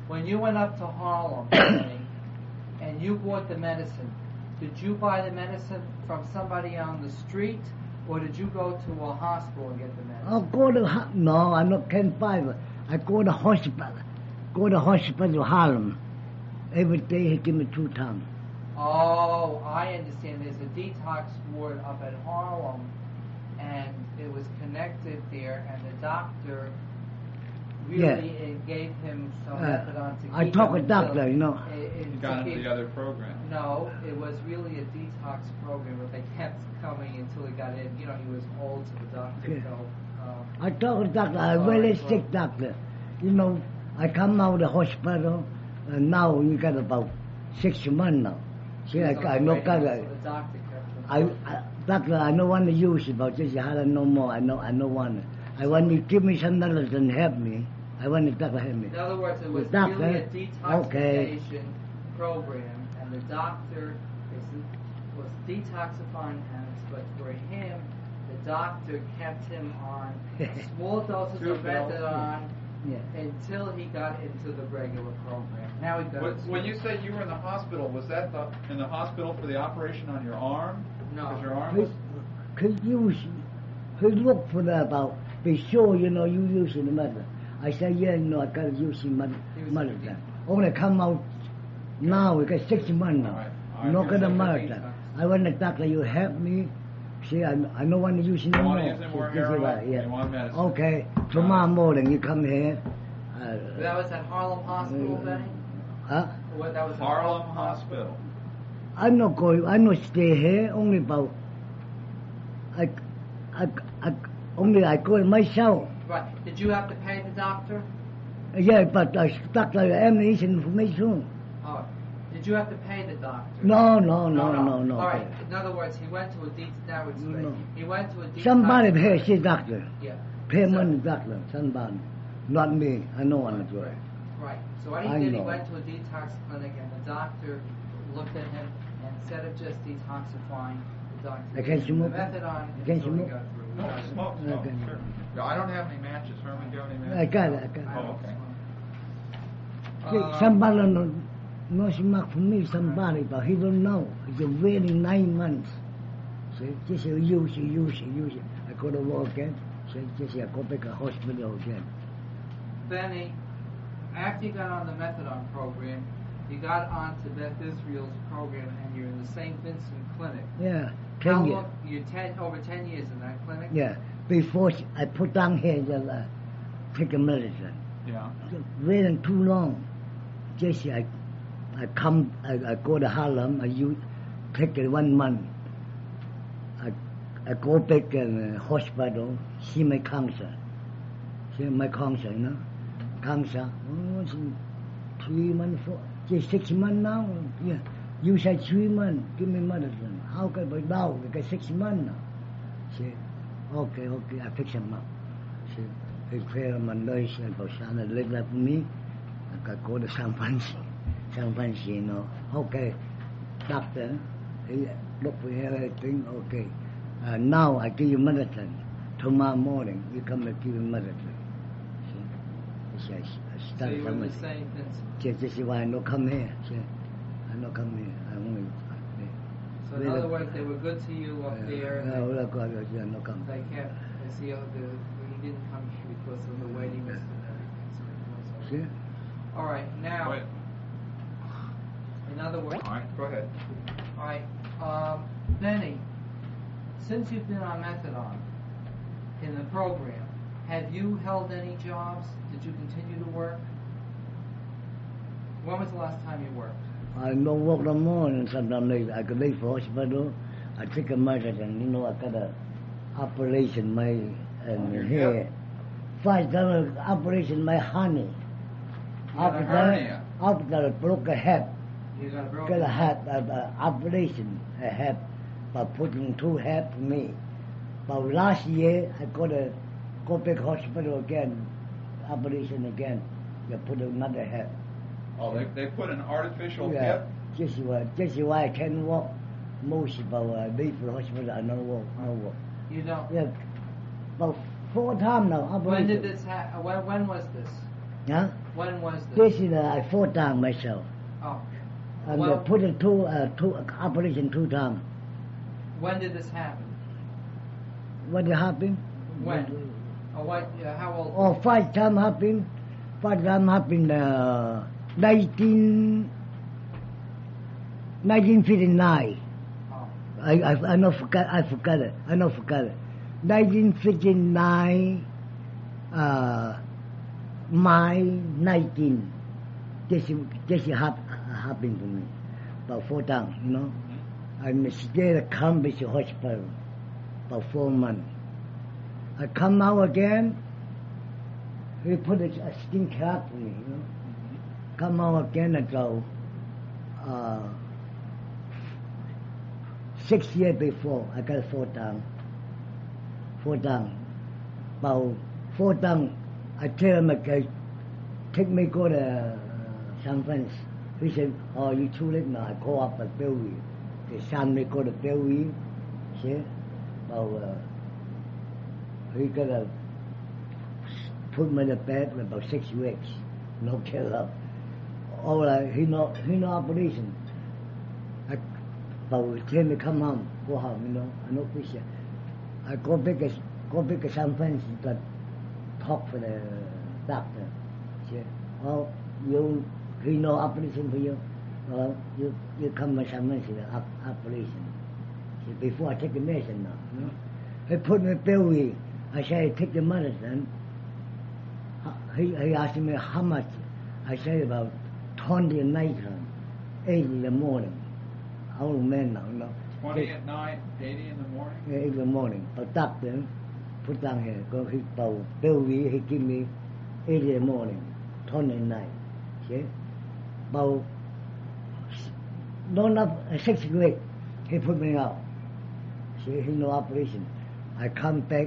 when you went up to Harlem Benny, and you bought the medicine, did you buy the medicine from somebody on the street, or did you go to a hospital and get the medicine? I go to ho- no, I not can't buy it. I go to hospital. Go to hospital Harlem. Every day he give me two times. Oh, I understand. There's a detox ward up at Harlem, and it was connected there, and the doctor really Yeah. uh, gave him some Uh, methadone to I keep talk him a until- doctor, you know. uh, uh, You to got into keep- the other program. No, it was really a detox program, but they kept coming until he got in. You know, he was old, so the doctor Okay. felt. Uh, I talk to doctor, I Sorry, really bro. sick doctor. You know, I come out of the hospital, and now you got about six months now. See, he I, was on I the no waiting got list, I, so the doctor kept him. I, I, doctor, I don't want to use it, but just I don't no more. I know, I don't want it. I want you to give me some dollars and help me. I want the doctor to help me. In other words, it was Doctor, really a detoxification okay. program, and the doctor is, was detoxifying addicts, but for him, the doctor kept him on small doses Two of pills. methadone Yeah. until he got into the regular program. Now he When, goes. when you say you were in the hospital, was that the, in the hospital for the operation on your arm? No. Because your arm He, was. he use, he look for that about, be sure, you know, you using the medicine. I said, yeah, you know, I got to use the med- He was medicine. Only come out now, we got six months now. All right, all right. Not gonna You're matter. detox. I want the doctor, you help me. See, I, I don't want to use it You no want more. to use it more This is heroin? right, yeah. You want medicine? Okay, tomorrow morning you come here. Uh, That was at Harlem Hospital, Uh, Benny? huh? What, that was at Harlem Hospital. I'm not going, I not stay here, only about, I, I, I, only I go myself. Right. Did you have to pay the doctor? Yeah, but I stuck like ammunition information. Oh. Did you have to pay the doctor? No, no, no, no, no. All right. In other words, he went to a det. Now it's straight. No. He went to a detox. Somebody pay, see doctor. Yeah. Pay So- money doctor, somebody. Not me, I know what to do it. Right. So what he I did, he know. went to a detox clinic, and the doctor looked at him, and instead of just detoxifying, the doctor I can't gave him the smoke? methadone I can't until he smoke? got through. No, smoke, smoke. Okay. Sure. Yeah, I don't have any matches. Herman, do you have any matches? I got it, I got it. Oh, okay. See, Um, somebody no, no smoke for me, somebody, but he don't know. It's a really nine months. See, just you use it, use it, use it. I go to work again. See, just I go back to hospital again. Benny, after you got on the methadone program, you got on to Beth Israel's program, and you're in the Saint Vincent Clinic. Yeah, How ten years. long? You're ten over ten years in that clinic. Yeah, before she- I put down here, just uh, take a medicine. Yeah. Waiting too long. Just I, I come, I, I go to Harlem. I use, take it one month. I, I go back in the hospital, see my cancer. See my cancer, you know, cancer. Oh, it's three months, four, just six months now. Yeah, you said three months. Give me medicine. How can I now? We got six months now. See, okay, okay, I fix him up. See, he clear my nurse and for some and live like me. I got go to San Francisco, San Francisco, you know. Okay, doctor, he look for everything. Okay, uh, now I give you medicine. Tomorrow morning you come and give you medicine. See, it's, it's So start you were in the from Saint Vincent. just, just why I no come here. See, I no come here. I only. So in other words, they were good to you up there. and No, look, yeah, no come. They kept. They see, oh, the, he didn't come here because of the waiting list and everything. So it was, See. all right, now. Wait. In other words, All right, go ahead. all right, um, Benny, since you've been on methadone in the program, have you held any jobs? Did you continue to work? When was the last time you worked? I no work no more, and sometimes I could leave for hospital. I take a medicine, you know, I got a operation my and your here. hip? First time operation my honey. You had a After hernia. that, after that I broke a hip. You got a Got broken a hip, uh, uh, operation a hip, but putting two hip for me. But last year I got to go back hospital again, operation again. They put another hip. Oh, they, they put an artificial Yeah, hip. just why, just why I can walk. Most about uh, leave the hospital, I no walk, no walk. You don't. Yeah, about four times now. When operation. did this happen? When, when was this? Huh? When was this? This is, uh, I fought down myself. Oh. And Well- they put it two, uh, two, operation two times. When did this happen? What happened? When? Oh, what? Uh, how old? Oh, five time happened. Five time happened, uh, nineteen, nineteen fifty-nine. Oh. I, I, I not forgot, I forgot it. I not forgot it. nineteen fifty-nine, uh, May nineteen. This, this hap, happened to me. About four times, you know. I'm still at Cambridge Hospital. About four months. I come out again. He put a, a skin cap on me, you know. Come out again and go. Uh, six years before, I got four down. Four down. About four down, I tell him, okay, take me go to uh, San Francisco. He said, oh, you too late now. I call up at Bellevue. They send me go to Bellevue. See? About, uh, he got to put me in the bed for about six weeks. No kill up. All right, he no, he no operation. I, about tell me come home, go home, you know. I no fish. I go back, as, go back to San Francisco, but talk for the doctor. See? Oh, you, he no operation for you. Well, you, you come to San Francisco, op, operation. See, before I take the medicine now, you know. He put me in Bellevue. I said, take the medicine. He, he asked me how much. I said about twenty at night time, eight in the morning. Old man now, you know. twenty at night, eighty in the morning? Yeah, eight in the morning. But doctor, put down here, go he bow, Bellevue, he give me eight in the morning, twenty at night. See? About, not enough, uh, six weeks, he put me out. See, he no operation. I come back,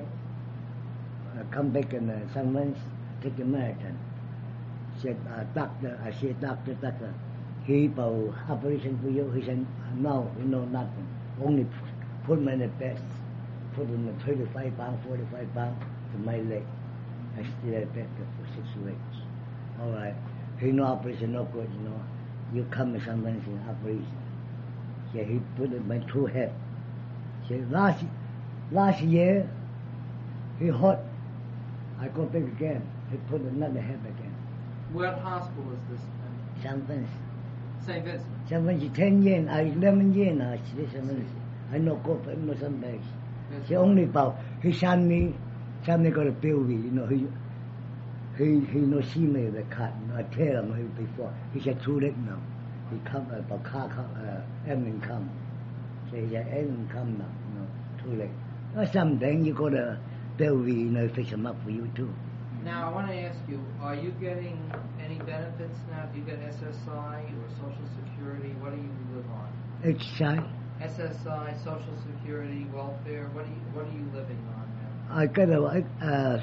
I come back in uh, San Francisco, take the medicine. Said, uh, doctor, I said, doctor, doctor, he about operation for you. He said, no, you know nothing. Only put me in the bed, put in the thirty-five pounds, forty-five pounds to my leg. I stayed at bed for six weeks. All right. He no operation, no good, you know. You come in San Francisco, operation. Yeah, he put in my two head. See, last, last year, he hot. I go back again. He put another head again. What hospital is this? in? San Francisco. Saint Vincent. San Francisco, ten years, I eleven years now, I stay San Francisco. I know go back, no some days. Yes. He only about, he sent me, sent me go to Bellevue, you know, he, he, he no see me the cut, you know, I tell him he before. He said, too late now. He come, uh, about car come, uh, Edmund come. So he said, Edmund come now, you know, too late. Or something, you go to Bellevue, you know, fix him up for you too. Now, I want to ask you, are you getting any benefits now? Do you get S S I or Social Security? What do you live on? Exercise. S S I, Social Security, welfare. What are you What are you living on now? I got a, uh,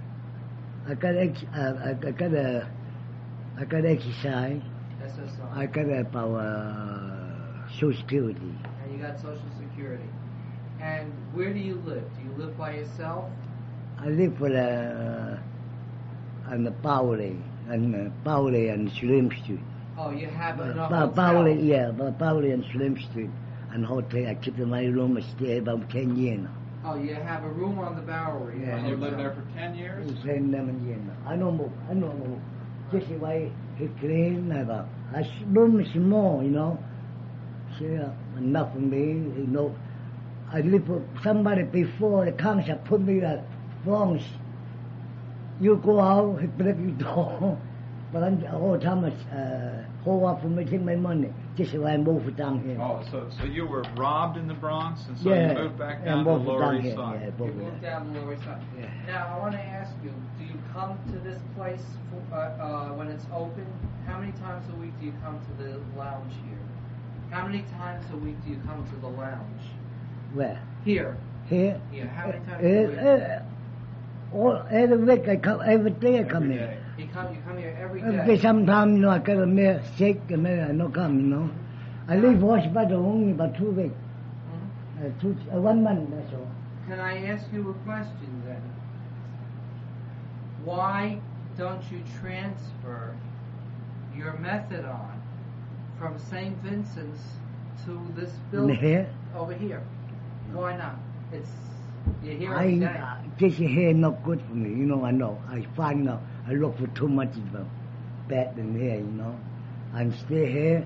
I got ex, uh, I got a, I got exercise. S S I. I got about uh, Social Security. And you got Social Security. And where do you live? Do you live by yourself? I live for the uh, on the Bowery and uh, Bowery and Slim Street. Oh, you have an Ba- hotel. Bowery, yeah, Ba- Bowery and Slim Street and hotel. I keep in my room. I stay about ten years now. Oh, you have a room on the Bowery. Yeah. And you lived there for ten years? It's ten, eleven years now. I don't move. I don't move. Just the way he clean about. I s- room is small, you know. See, uh, enough for me, you know. I live with somebody before the council put me at phones. You go out, he break your door. But I'm all the time, uh, hold up for me, take my money. This is why I moved down here. Oh, so so you were robbed in the Bronx, and so yeah, you moved back yeah, down to the moved Lower down East here, Side. yeah, You moved moved here. down the Lower East Side. Yeah. Now, I want to ask you, do you come to this place for, uh, uh, when it's open? How many times a week do you come to the lounge here? How many times a week do you come to the lounge? Where? Here. Here? Yeah, how many times Uh, a week? uh, all, every week I come, every day I come Every here. day. You come, you come here every Every day. day, sometimes, you know, I get a mere sick, and then I no come, you know. I leave hospital only about two weeks, Mhm. uh, two, uh, one month, that's all. Can I ask you a question then? Why don't you transfer your methadone from Saint Vincent's to this building here? over here? Why not? It's you're here I, every day. uh, this here not good for me, you know, I know. I find out, I look for too much of bad in here, you know. I'm still here.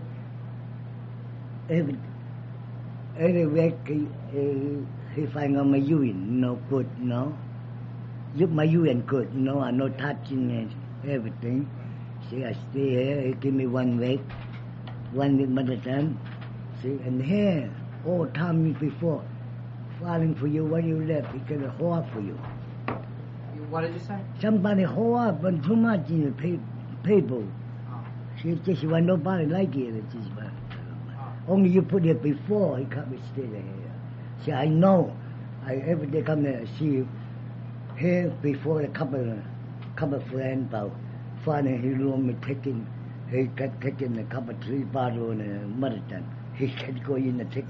Every, every week, uh, he find out my urine, no good, you know. You, my urine good, you know, I no touching and everything. See, I stay here, he give me one week, one week medicine. See, and here, all time before, filing for you when you left, he can hold up for you. You- What did you say? Somebody hold up and too much in the pa- people. Oh. See, just when nobody like it, it's just bad. Oh. Only you put it before he come and stay there. See, I know. I every day come there, see you here before a couple, couple friends about finding he room me taking, he got taking a couple three bottle and a medicine. He can go in and take,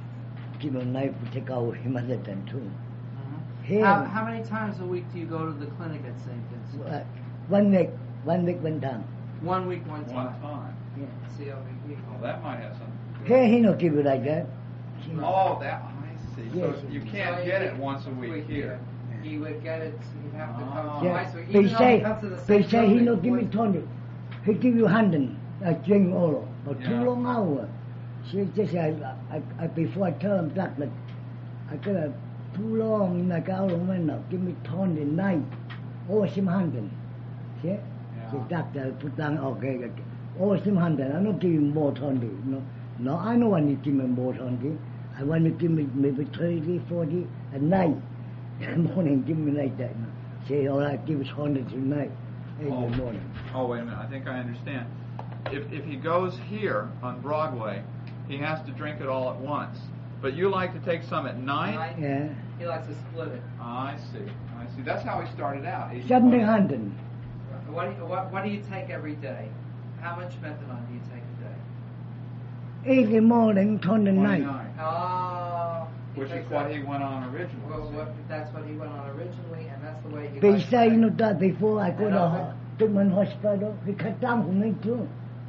you know, knife to take out his medicine too. Mhm. Here, How, how many times a week do you go to the clinic at Saint Vincent? uh, one week, one week, one time. One week, one time. One time. Yeah. See over here. Well, that might have something to do with Here it. he no give you like that. He- Oh, that, I see. So Yes. you can't get it once a week here. He would get it. He'd have to come Ah. Yeah. twice a week. They Even though say, he comes to the they same say he building no give me twice- tonic. He give you hundred, I drink all, but Yeah. too long hour. She just say, I, I, I before I tell him that, like, I got a too long, like how long man now, give me tonic night, or some hundred. See? Yeah. The doctor put down, okay, okay. Or some hundred, I'm not giving more tonic, no. No, I know when you give me more tonic. I want to give me maybe thirty, forty at night. In the morning, give me like that. No. Say, all right, give us hundred tonight, in Oh. the morning. Oh, wait a minute. I think I understand. If if he goes here on Broadway, he has to drink it all at once. But you like to take some at night? Night. Yeah. He likes to split it. I see. I see. That's how he started out. eighty Seventy twenty. hundred. What do you, what, what do you take every day? How much methadone do you take a day? Eight in the morning, twenty night. twenty-nine. Oh. he Which is takes what that- he went on originally. Well, what, that's what he went on originally, and that's the way he. They likes say, it. you know, that before I go I to know, Goodman Hospital, he cut down for me too.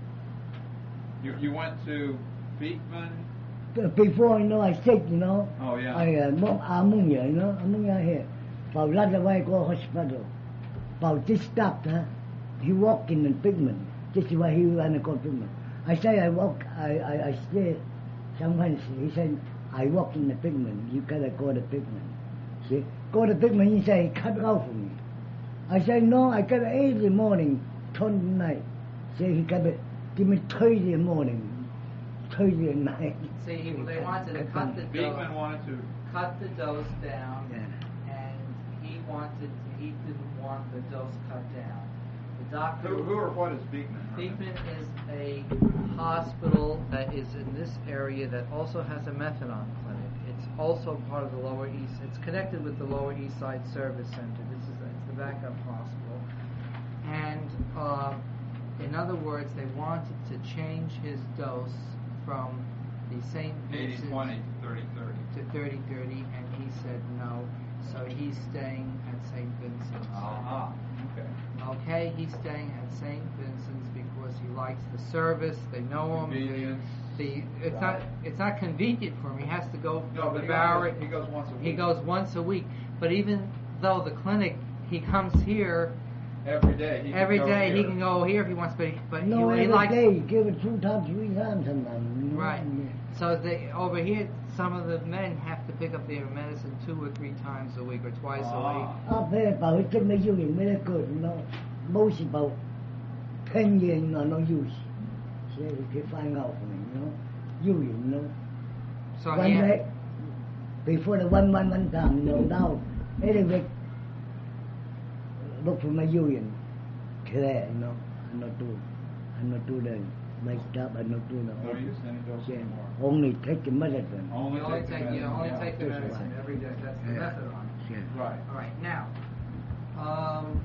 You you went to Beekman. Before, you know, I sick, you know. Oh yeah. I, uh, mo- ammonia, you know, ammonia here. About right away, go hospital. About this doctor, he walk in the Bigman. This is why he ran to go Bigman. I say I walk, I, I, I stay sometimes. He said, I walk in the Bigman. You gotta go to Bigman. See, go to Bigman. He say, cut it out for me. I say, no, I got eight in the morning, twenty night. Say he got to give me thirty in the morning, thirty at night. See, he, they wanted to cut the Beekman dose, wanted to. cut the dose down, Yeah. and he wanted, he didn't want the dose cut down. The doctor. Who, who or what is Beekman? Beekman is a hospital that is in this area that also has a methadone clinic. It's also part of the Lower East. It's connected with the Lower East Side Service Center. This is it's the backup hospital. And uh, in other words, they wanted to change his dose from the Saint eighty Vincent twenty, thirty thirty. to thirty thirty, and he said no. So he's staying at Saint Vincent's. Uh-huh. Okay. Okay, he's staying at Saint Vincent's because he likes the service. They know him. Convenience. The, it's not it's not convenient for him. He has to go No, to but the he Barrett. goes, he goes once a week. He goes once a week. But even though the clinic, he comes here every day. He every can go day. He here. can go here if he wants, but but No, he, he every likes day, give it two times, three times sometimes. You know? right. So they over here, some of the men have to pick up their medicine two or three times a week or twice a week. Ah. Up here, about it took me urine very good, you know. Most about ten years, you know, no use. So you can find out for me, you know. Urine, you know. So One he day, before the one, one, one time, you know, now, every week, look for my urine, clear, you know. I'm not do, I'm not do the messed up, I'm not do the No use any dose yeah, anymore. only take the medicine. Only, You only take, the take, you medicine, only yeah. take the That's medicine right. every day. That's the Yeah. methadone. Yeah. Right. All right. Now, um,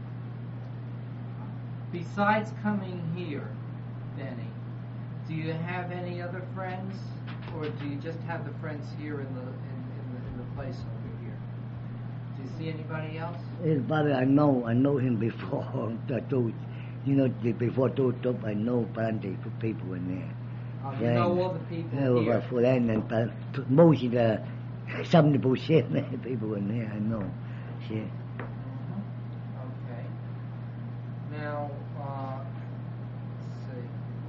besides coming here, Benny, do you have any other friends, or do you just have the friends here in the in, in the in the place over here? Do you see anybody else? His brother, I know, I know him before. the two, you know, the- before two top, I know plenty of people in there. Oh, you know all the people Yeah, here. but for them and but most of the seventy percent people in there, I know. See, Okay. Now, uh, let's see.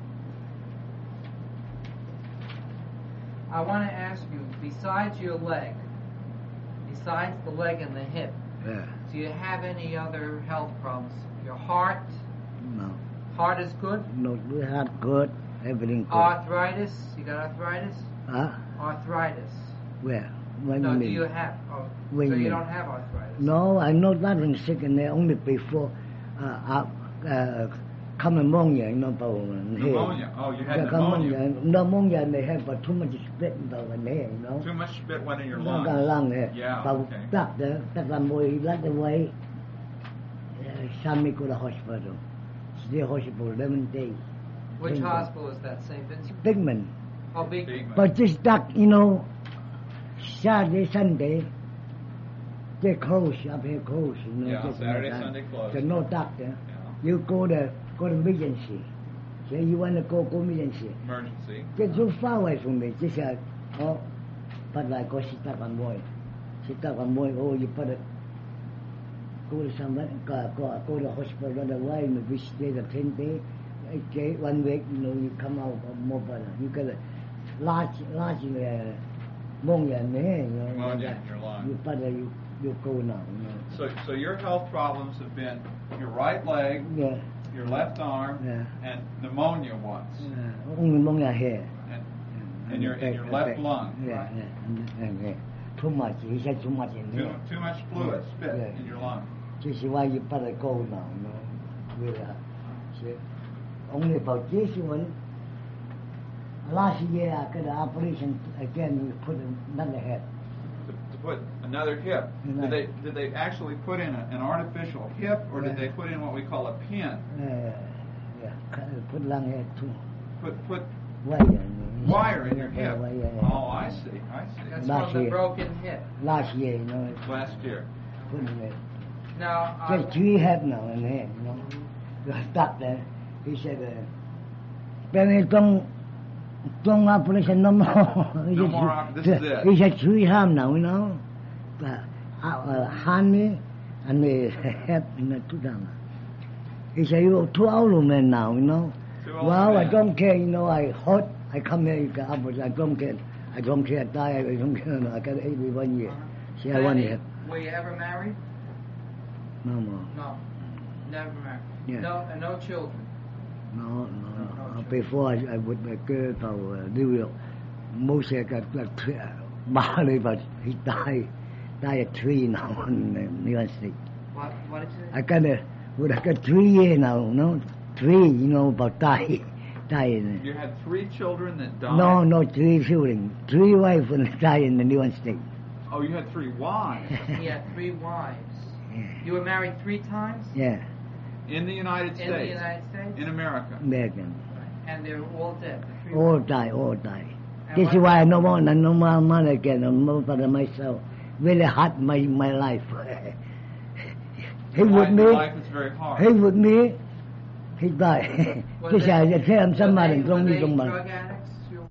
I want to ask you, besides your leg, besides the leg and the hip, yeah, do you have any other health problems? Your heart? no, Heart is good? no, we have good, everything good. Arthritis? You got arthritis? Huh? Arthritis. Where? When No, you do mean? you have? Oh, When so you you mean? don't have arthritis? No, I know nothing sick in there. Only before, uh, uh, uh come pneumonia, you know, about here. Pneumonia. Oh, you had Yeah, come pneumonia. Pneumonia, and they have uh, too much spit about in there, you know. Too much spit went in your Nó lungs. cả lăng here. Yeah, But okay. that, uh, that I'm way, that the way, uh, sent me to the hospital. Still hospital eleven days. Which Bingo. hospital is that? Saint Vincent? Bigman. Oh, big. Big- But this duck, you know, Saturday, Sunday, they close up here, close, you know. Yeah, just Saturday, no time. Sunday closed. There's no doctor. Yeah. You go to go to emergency. Say you want to go go emergency. Emergency. Get so far away from me. Just said, oh, but I go sit up on boy. Sit up on boy. Oh, you better go to somewhere. Go go go to hospital right away. Maybe stay the ten day. Okay, one week. You know, you come out more better. You got a large large uh, pneumonia in there. You know, Pneumonia like in your lung. You better you you go now. You know. So, so your health problems have been your right leg, Yeah. your left arm, Yeah. and pneumonia once, Uh, only pneumonia here. and, and your and your left lung. Yeah, right? yeah, and, and, yeah. Too much. He said too much in Too, here. too much fluid, spit Yeah. in your lung. This is why you better go now, you know. With, uh, see, only about this one. Last year I got an operation again. We put another head. To, to put another hip. Did Right. they did they actually put in a, an artificial hip, or did Yeah. they put in what we call a pin? Uh, yeah, cut- put long head too. Put put Wire. wire in your Yeah, hip. wire, yeah, yeah. Oh, I see. I see. That's Last from the year. broken hip. Last year, you know, Last year. put in it. Now, uh, Just three head now in here, you know. The doctor, he said, uh, "Benny, don't, don't operation no more." He No said, more op- this is it. He said three time now, you know. But uh, uh, hand me and the head in the two times. He said, "You're too old man now, you know." Too old Well, I man. don't care, you know. I hot. I come here, you can operate. I don't care. I don't care. I die. I don't care. No, I got eighty-one years. See, I want Benny, it. were you ever married? No more. No, never married. Yeah. No, and no children. No, no, No, no. no, Before I, I would uh, go to uh, New York, most I got got three, uh, married, but he died, died at three now in uh, New York State. What? What did you say? I got a, would I got three years now, no, three, you know, about die, die in. You had three children that died. No, no, three children, three wives and die in the New York State. Oh, you had three wives He had three wives. Yeah, You were married three times yeah, in the United in States. the United States, In America. American. and they're all dead. The three All wives. die, all die. And This what- is why I no more, no more money again, no more for myself. Really hard my my life. He Your with life- your me, Life is very hard. he with me, he died. Were Just they- I just tell him were somebody, they- were don't they need somebody. drug addicts? You-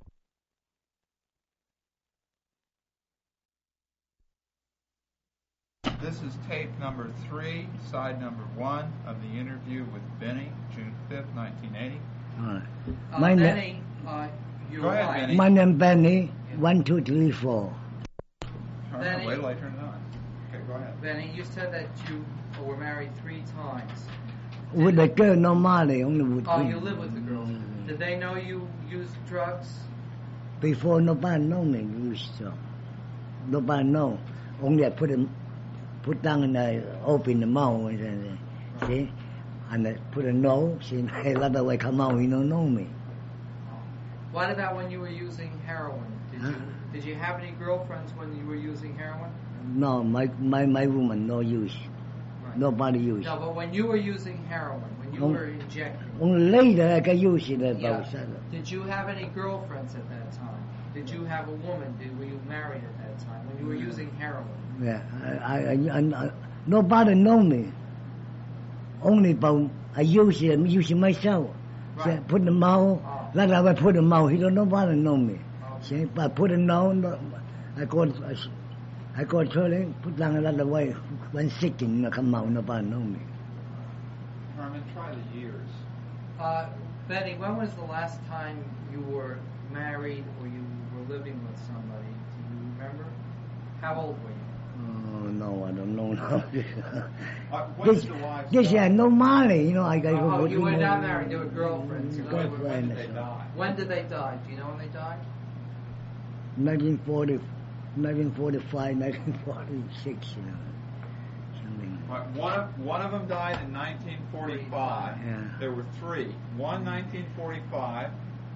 This is tape number three, side number one of the interview with Benny, June fifth, nineteen eighty. Alright. Uh, My, na- Benny, uh, your Go ahead, wife. Benny. my name Benny, one, two, three, four. Turn it on. Benny. Wait till I turn it on. Okay, go ahead. Benny, you said that you were married three times. With the girl, no money, only with Oh, me. you live with the girls. Did they know you used drugs? Before nobody know me, used to. Nobody know. Only I put him, put down and I open the mouth and uh, see, and I put a no. See, hey, let the way come out. You don't know me. What about when you were using heroin? Did you Huh? did you have any girlfriends when you were using heroin? No, my my my woman no use. Right. Nobody use. No, but when you were using heroin, when you Oh. were injecting, Only later I can use it about yeah, seven. did you have any girlfriends at that time? Did you have a woman? Did, were you married at that time when you were using heroin? Yeah, I, I, I, I nobody know me. Only about I use it, I'm using myself. Right. See, put in the mouth, Oh. like I put in the mouth, he don't nobody know me. Oh. See, but I put it down, no, I go, I, I go to put down another way, when sitting, no come out, nobody know me. Herman, try the years. Uh, Benny, when was the last time you were married or you were living with somebody? Do you remember? How old were you? Oh, no, I don't know now. Uh, when this, did your wives this die? had no money, you know, I got Oh, go you were not married. They were girlfriends. You know? When, when did they die? When did they die? Do you know when they died? nineteen forty, nineteen forty-five, nineteen forty-six, you know, something. Right, One of one of them died in nineteen forty-five. Yeah. There were three. One nineteen forty-five.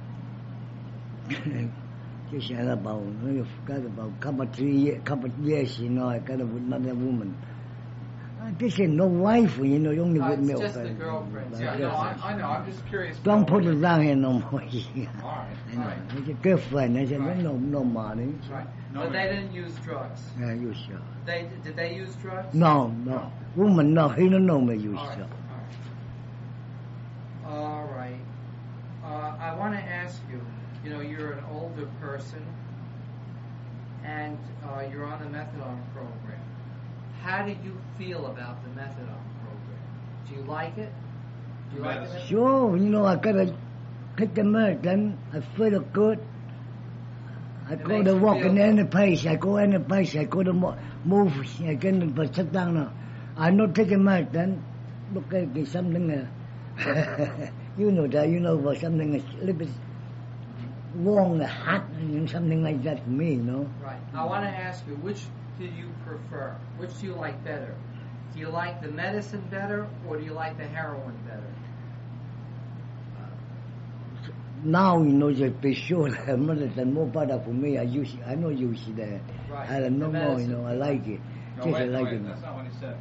Just had about, got about couple three years, couple years, you know, I got with another woman. Uh, This ain't no wife, you know, you only Uh, with it's milk. just the girlfriends. Yeah, Like no, that. I, I know. I'm just curious. Don't about put what- it down here no more. All right, I all know. right. It's a girlfriend. I said, Right. no, no money. Right. No, but ma'am. they didn't use drugs. Yeah, you sure? They did they use drugs? No, no. Woman, no, he don't know me, you All right. sure? All right. All right. Uh, I want to ask you. You know, you're an older person, and uh, you're on the methadone program. How do you feel about the methadone program? Do you like it? Do you like Medicine. it? Sure, you know, I gotta get the medicine. I feel good. I It go makes to you walk feel in good. any place. I go any place. I go to mo- move. I can but sit down now. I'm not taking medicine. Look at it, something. Uh, you know that. You know about something a little bit warm, hot, and something like that for me. You know. Right. I want to ask you, which do you prefer? Which do you like better? Do you like the medicine better, or do you like the heroin better? Now you know just be sure that medicine more better for me. I use I know use that. Right. I don't know The more. You medicine. know, I like it. No, Just I wait, like wait, it. that's not what he said.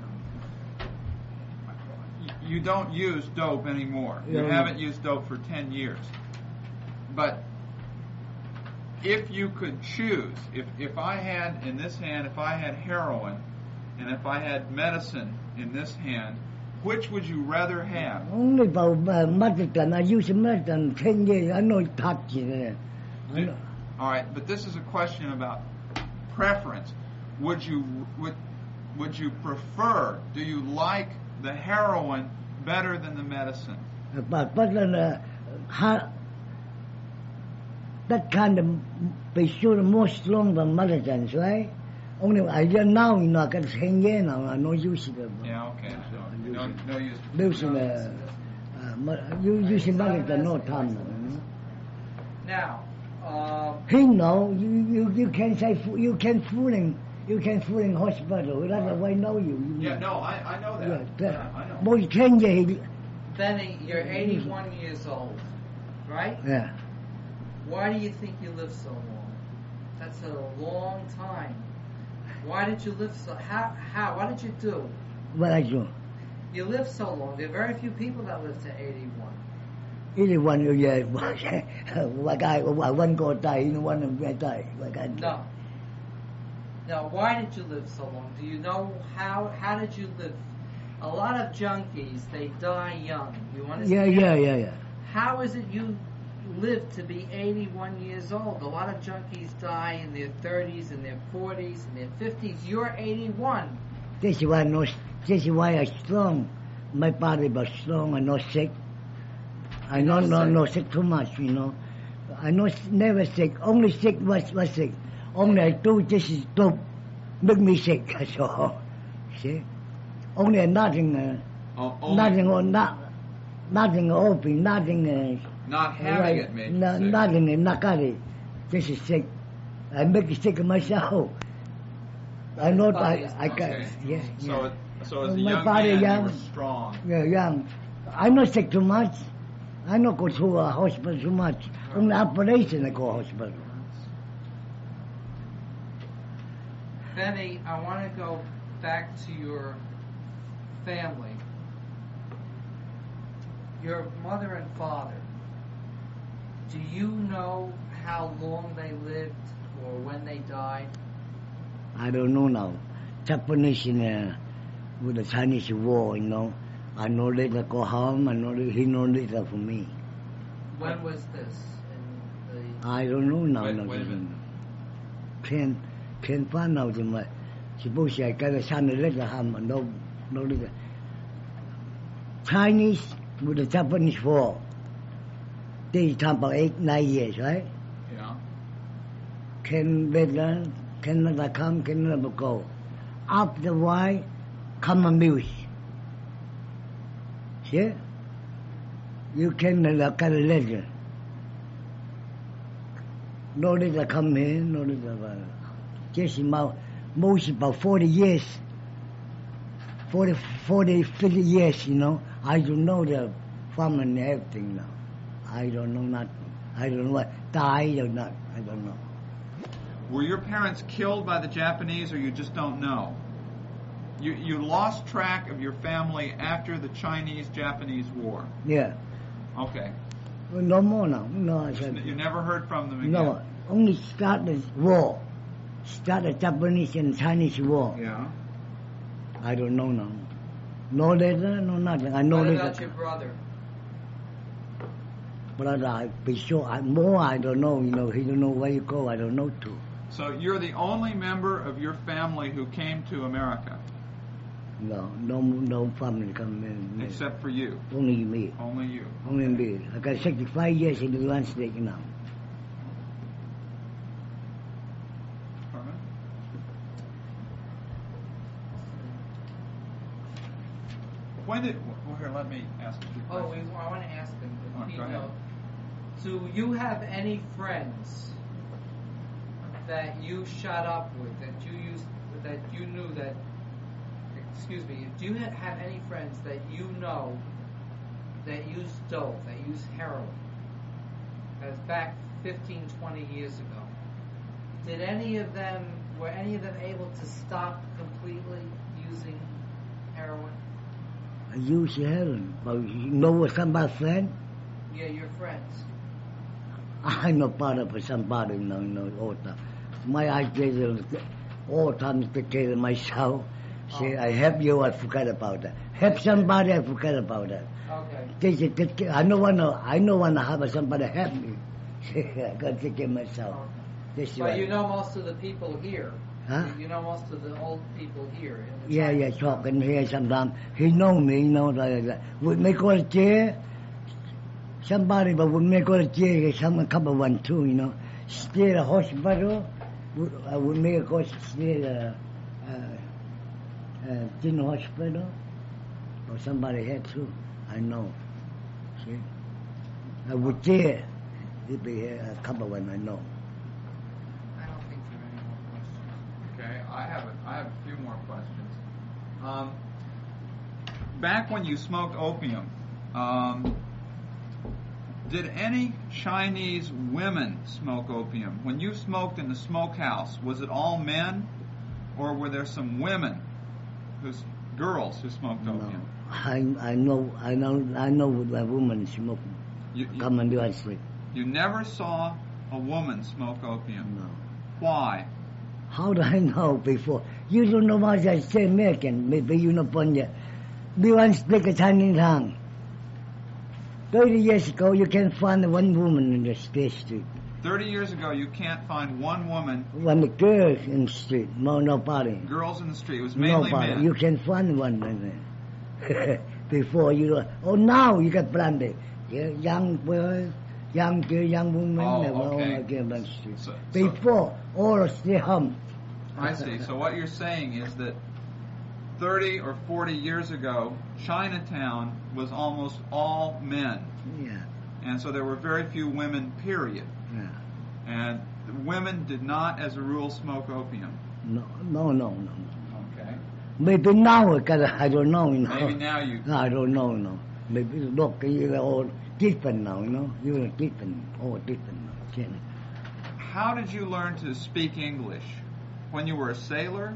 You- You don't use dope anymore. You Yeah. haven't used dope for ten years. But if you could choose, if, if I had in this hand, if I had heroin, and if I had medicine in this hand, which would you rather have? Only about uh, medicine. I use medicine ten years. I know it touch it. I Do- know. All right, but this is a question about preference. Would you would would you prefer? Do you like the heroin better than the medicine? But but uh, ha, that kind of be sure more strong than medicine, right? Only I just now you know I got ten years now. I know use it. Yeah, okay. So no, no use. Using uh, uh, me- you using medicine no time now. You know? Now, um, He know you you you can say fo- you can fooling you can fooling hospital. That's why I know you. you Yeah, no, I, I know that. Yeah, Yeah, that, I know. more ten years. Benny, you're eighty-one years old, right? Yeah. Why do you think you lived so long? That's a long time. Why did you live so? How? How? What did you do? What I do? You lived so long. There are very few people that live to eighty-one. Eighty-one years. What guy? One go die. One of them die. What guy? No. Now, why did you live so long? Do you know how? How did you live? A lot of junkies, they die young. You Yeah, understand? yeah, yeah, yeah. How is it you live to be eighty-one years old? A lot of junkies die in their thirties, in their forties, in their fifties. You're eighty-one. This is why no. This is why I strong. My body was strong. I not sick. I You're not not no sick. no sick too much. You know. I not never sick. Only sick was was sick. Only I do this is dope. Make me sick. That's all. See. Only nothing. Uh, Oh, only nothing or not. Nothing open. Nothing. Uh, not having right, it made you no, sick. nothing. uh, Not got it. This is sick. I make it sick myself. I know I I got Okay. yeah. So, yeah. it, so as a My young body man, young. you were strong. Yeah, young. I not sick too much. I not go to a hospital too much. Only operation I go hospital. Benny, I want to go back to your family. Your mother and father. Do you know how long they lived or when they died? I don't know now. Japanese in uh, with the Chinese war, you know. I know later go home. I know that he know later for me. When was this? In the I don't know now. Wait- now wait a minute. Can can find out mà suppose I got a son later home. No no later. Chinese with the Japanese war. They talk about eight nine years, right? Yeah. Can later Canada come, Canada go. After a while, come a music. See? You can look at a later. No later come here, no later. Uh, just about, most about forty years. forty, forty, fifty years, you know. I don't know the farm and everything now. I don't know nothing. I don't know what died or not. I don't know. Were your parents killed by the Japanese, or you just don't know? You you lost track of your family after the Chinese-Japanese War. Yeah. Okay. No more now. No, I said. You never heard from them again. No, only start the war. Start the Japanese and Chinese war. Yeah. I don't know now. No letter, no nothing. I know what later. about your brother? Brother, I be sure. I, more I don't know. You know, he don't know where you go. I don't know too. So you're the only member of your family who came to America, No, no, no family come in. except for you. Only me. Only you. Only me. I got sixty-five years in the United States now. Pardon? When did? Well, here, let me ask you. a Oh, we, question. I want to ask him. Oh, if he go ahead. knows. Do you have any friends that you shot up with, that you used, that you knew that? Excuse me. Do you ha- have any friends that you know that used dope, that used heroin? As back fifteen, twenty years ago. Did any of them? Were any of them able to stop completely using heroin? I use heroin. But you know somebody friend? Yeah, your friends. I know part of somebody, no, no, all the time. My idea all the time take care of myself. Say, Oh. I help you, I forget about that. Help somebody, I forget about that. Okay. Take it, take care. I don't wanna, I don't wanna have somebody help me. Say, I gotta take care of myself. This But way. you know most of the people here. Huh? You know most of the old people here. In the Yeah, Chinese yeah, town. talking here sometimes. He know me, you know, like that. Would me go to jail? Somebody, but would me go to jail, someone come one too, you know. Stay at the hospital, would, uh, would me go stay at uh, uh, uh, general hospital, or somebody had too. I know. See? I would jail. It'd be a couple one, I know. I don't think there are any more questions. Okay, I have a, I have a few more questions. Um, back when you smoked opium, um, did any Chinese women smoke opium? When you smoked in the smokehouse, was it all men, or were there some women, who's girls who smoked No. opium? I I know I know I know a woman smoke. You, you, Come and do I sleep. you never saw a woman smoke opium. No. Why? How do I know before? You don't know what I say American. Maybe you know Panya. We want to speak a Chinese tongue. Thirty years ago, you can find one woman in the state street. Thirty years ago, you can't find one woman, One girl in the street. No, nobody. girls in the street. It was mainly Nobody. men. You can find one in there. Before you know. Oh, now you got plenty. Yeah, young boys, young girl, young women. Oh, they were all okay. again on the street. So- so- Before, all stay home. I see. So what you're saying is that thirty or forty years ago, Chinatown was almost all men. Yeah, And so there were very few women, period. yeah. And the women did not, as a rule, smoke opium. No, no, no, no. Okay. Maybe now, because I don't know, you know. Maybe now you... I don't know, you know. Maybe look, you're all different now, you know. You're different, all different now. Change. How did you learn to speak English? When you were a sailor?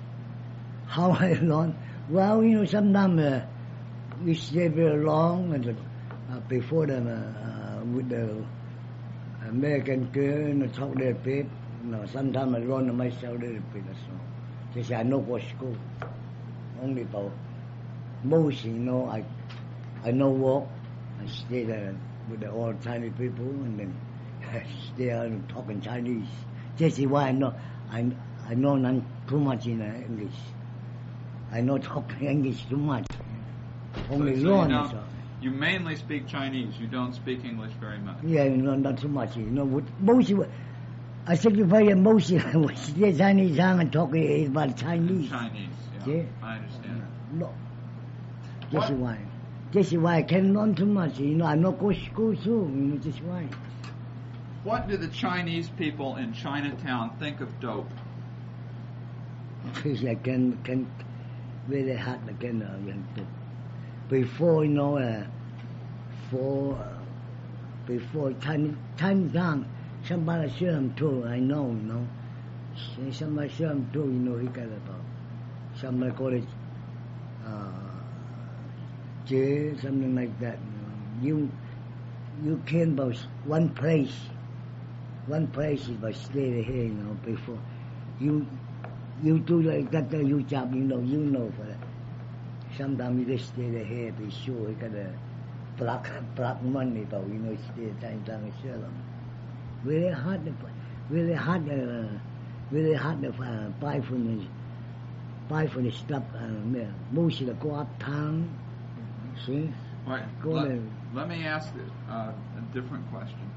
How I learn? Well, you know, sometimes uh, we stay very long, and uh, before them, uh, uh, with the American girl, you know, talk a little bit. You know, sometimes I learn myself a little bit or so. Just I know go school. Only about most, you know, I I know walk. I stay there with the old Chinese people and then I stay there and talking Chinese. That's why I know I I know not too much in uh, English. I know talking English too much. Only so, so learn. you, don't, so. you mainly speak Chinese. You don't speak English very much. Yeah, you know, not too much. You know, with most I said you very most was the Chinese and talking about Chinese. Chinese, yeah. Yeah. I understand. No. That's What? why. That's why I can't learn too much. You know, I'm not go to school too. You know, that's why. What do the Chinese people in Chinatown think of dope? Because I can can very hard again. Uh, before you know, uh, for uh, before Chinese Chinatown, somebody show them too. I know, you know. Somebody show them too. You know, he got about somebody call it uh, jail, something like that. You know. you you came about one place. One place is by stay here, you know. Before you. You do like that, you job, you know, you know for that. Sometimes you just stay there here, be sure you got a black, black money, but you know, stay time, time, and sell them. Very hard, to, very hard, uh, very hard to uh, buy from the, buy from the stuff, uh, mostly go uptown, see? Right. Go let, there. let me ask uh, a different question.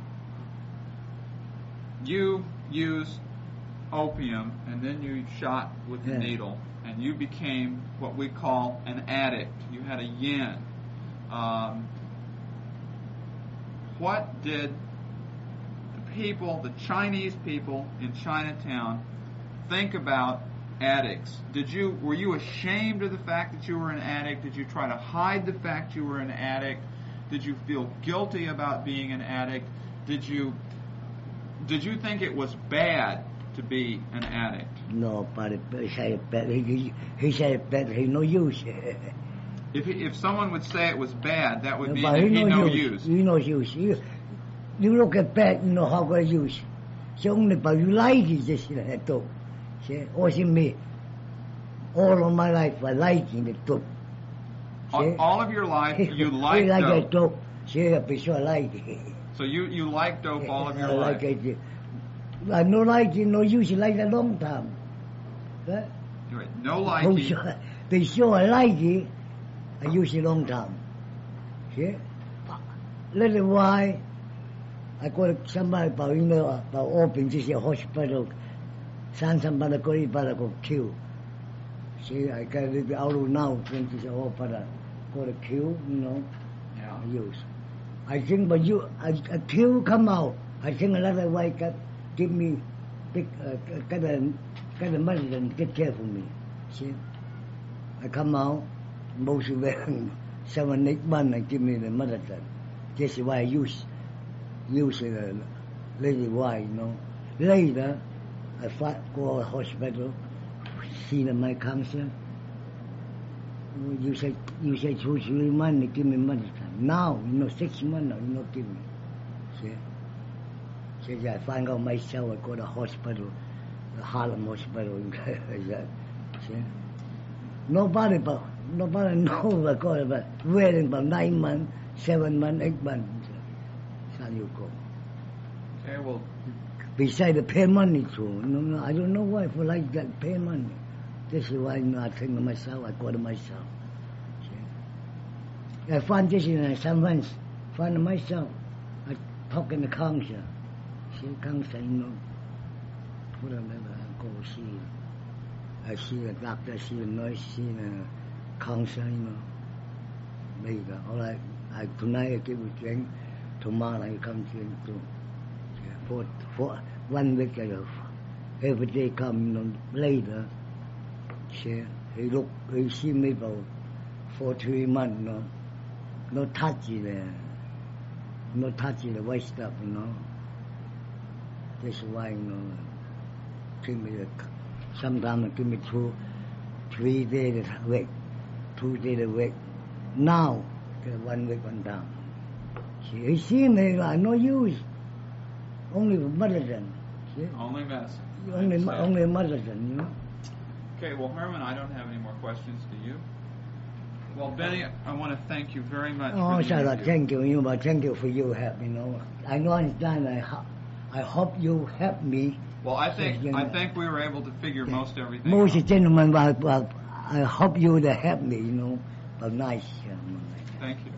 You use opium, and then you shot with the Yeah. needle, and you became what we call an addict. You had a yin. Um, what did the people, the Chinese people in Chinatown, think about addicts? Did you were you ashamed of the fact that you were an addict? Did you try to hide the fact you were an addict? Did you feel guilty about being an addict? Did you did you think it was bad to be an addict? No, but he said better. He, he said better. He no use. If he, if someone would say it was bad, that would mean But that he he no no use. use. He no use. You, you look at bad, you know how to use. So only but you like it, just that too. See, also me. All of my life, I like it too. All, all of your life, you I liked like dope. it too. See, I be sure I like it. So you you liked dope all of your I life. like it. I no like it, no use it like a long time. Huh? Right. No Oh, liking. sure. Be sure I like it. I use it long time. See? Little while, I got somebody about, you know, about open this hospital. Send somebody go in, but I go kill. See, I got a little bit out of now, when this hospital. Go to kill, you know, Yeah. I use. I think, but you, I, a kill come out. I think another way got, give me, big, uh, got a, got a money and take care for me. See? I come out, most of them, seven, eight months, and give me the medicine. That's why I use, use it a little while, you know. Later, I fight, go to hospital, see my cancer. You say, you say two, three months, they give me medicine. Now, you know, six months now, you know, give me. See? Says I find out myself, I go to hospital, the Harlem hospital, see? Nobody, but nobody knows I go, but waiting about nine months, seven months, eight months. So you go. Okay. Well, Besides the pay money too. No, no, I don't know why for like that pay money. This is why, you know, I think of myself, I go to myself. See? I find this in some months, find myself. I talk in the council. See, council, you know, put them in, I go see. I see the doctor, see the nurse, see the council, you know. Later, all right, I, tonight I give a drink, tomorrow I come drink too. Yeah, for, for one week I have, every day come, you know, later. See, he look, he see me about for three months, you know. No touchy there. No touchy the white stuff, you know. That's why, you know, give me the, sometimes give me two, three days a week, two days a week. Now, one week, one down. See, he see me, I no use. only medicine. See? Only medicine. I Only, understand. only medicine, you know. Okay, well, Herman, I don't have any more questions. Do you? Well, Benny, I want to thank you very much Oh, for the Sarah, interview. thank you, you, but thank you for your help, you know. I know understand, I, ho- I hope you help me. Well, I think You know. I think we were able to figure most everything Most out. gentlemen, but, but I hope you to help me, you know. But nice gentlemen. Thank you.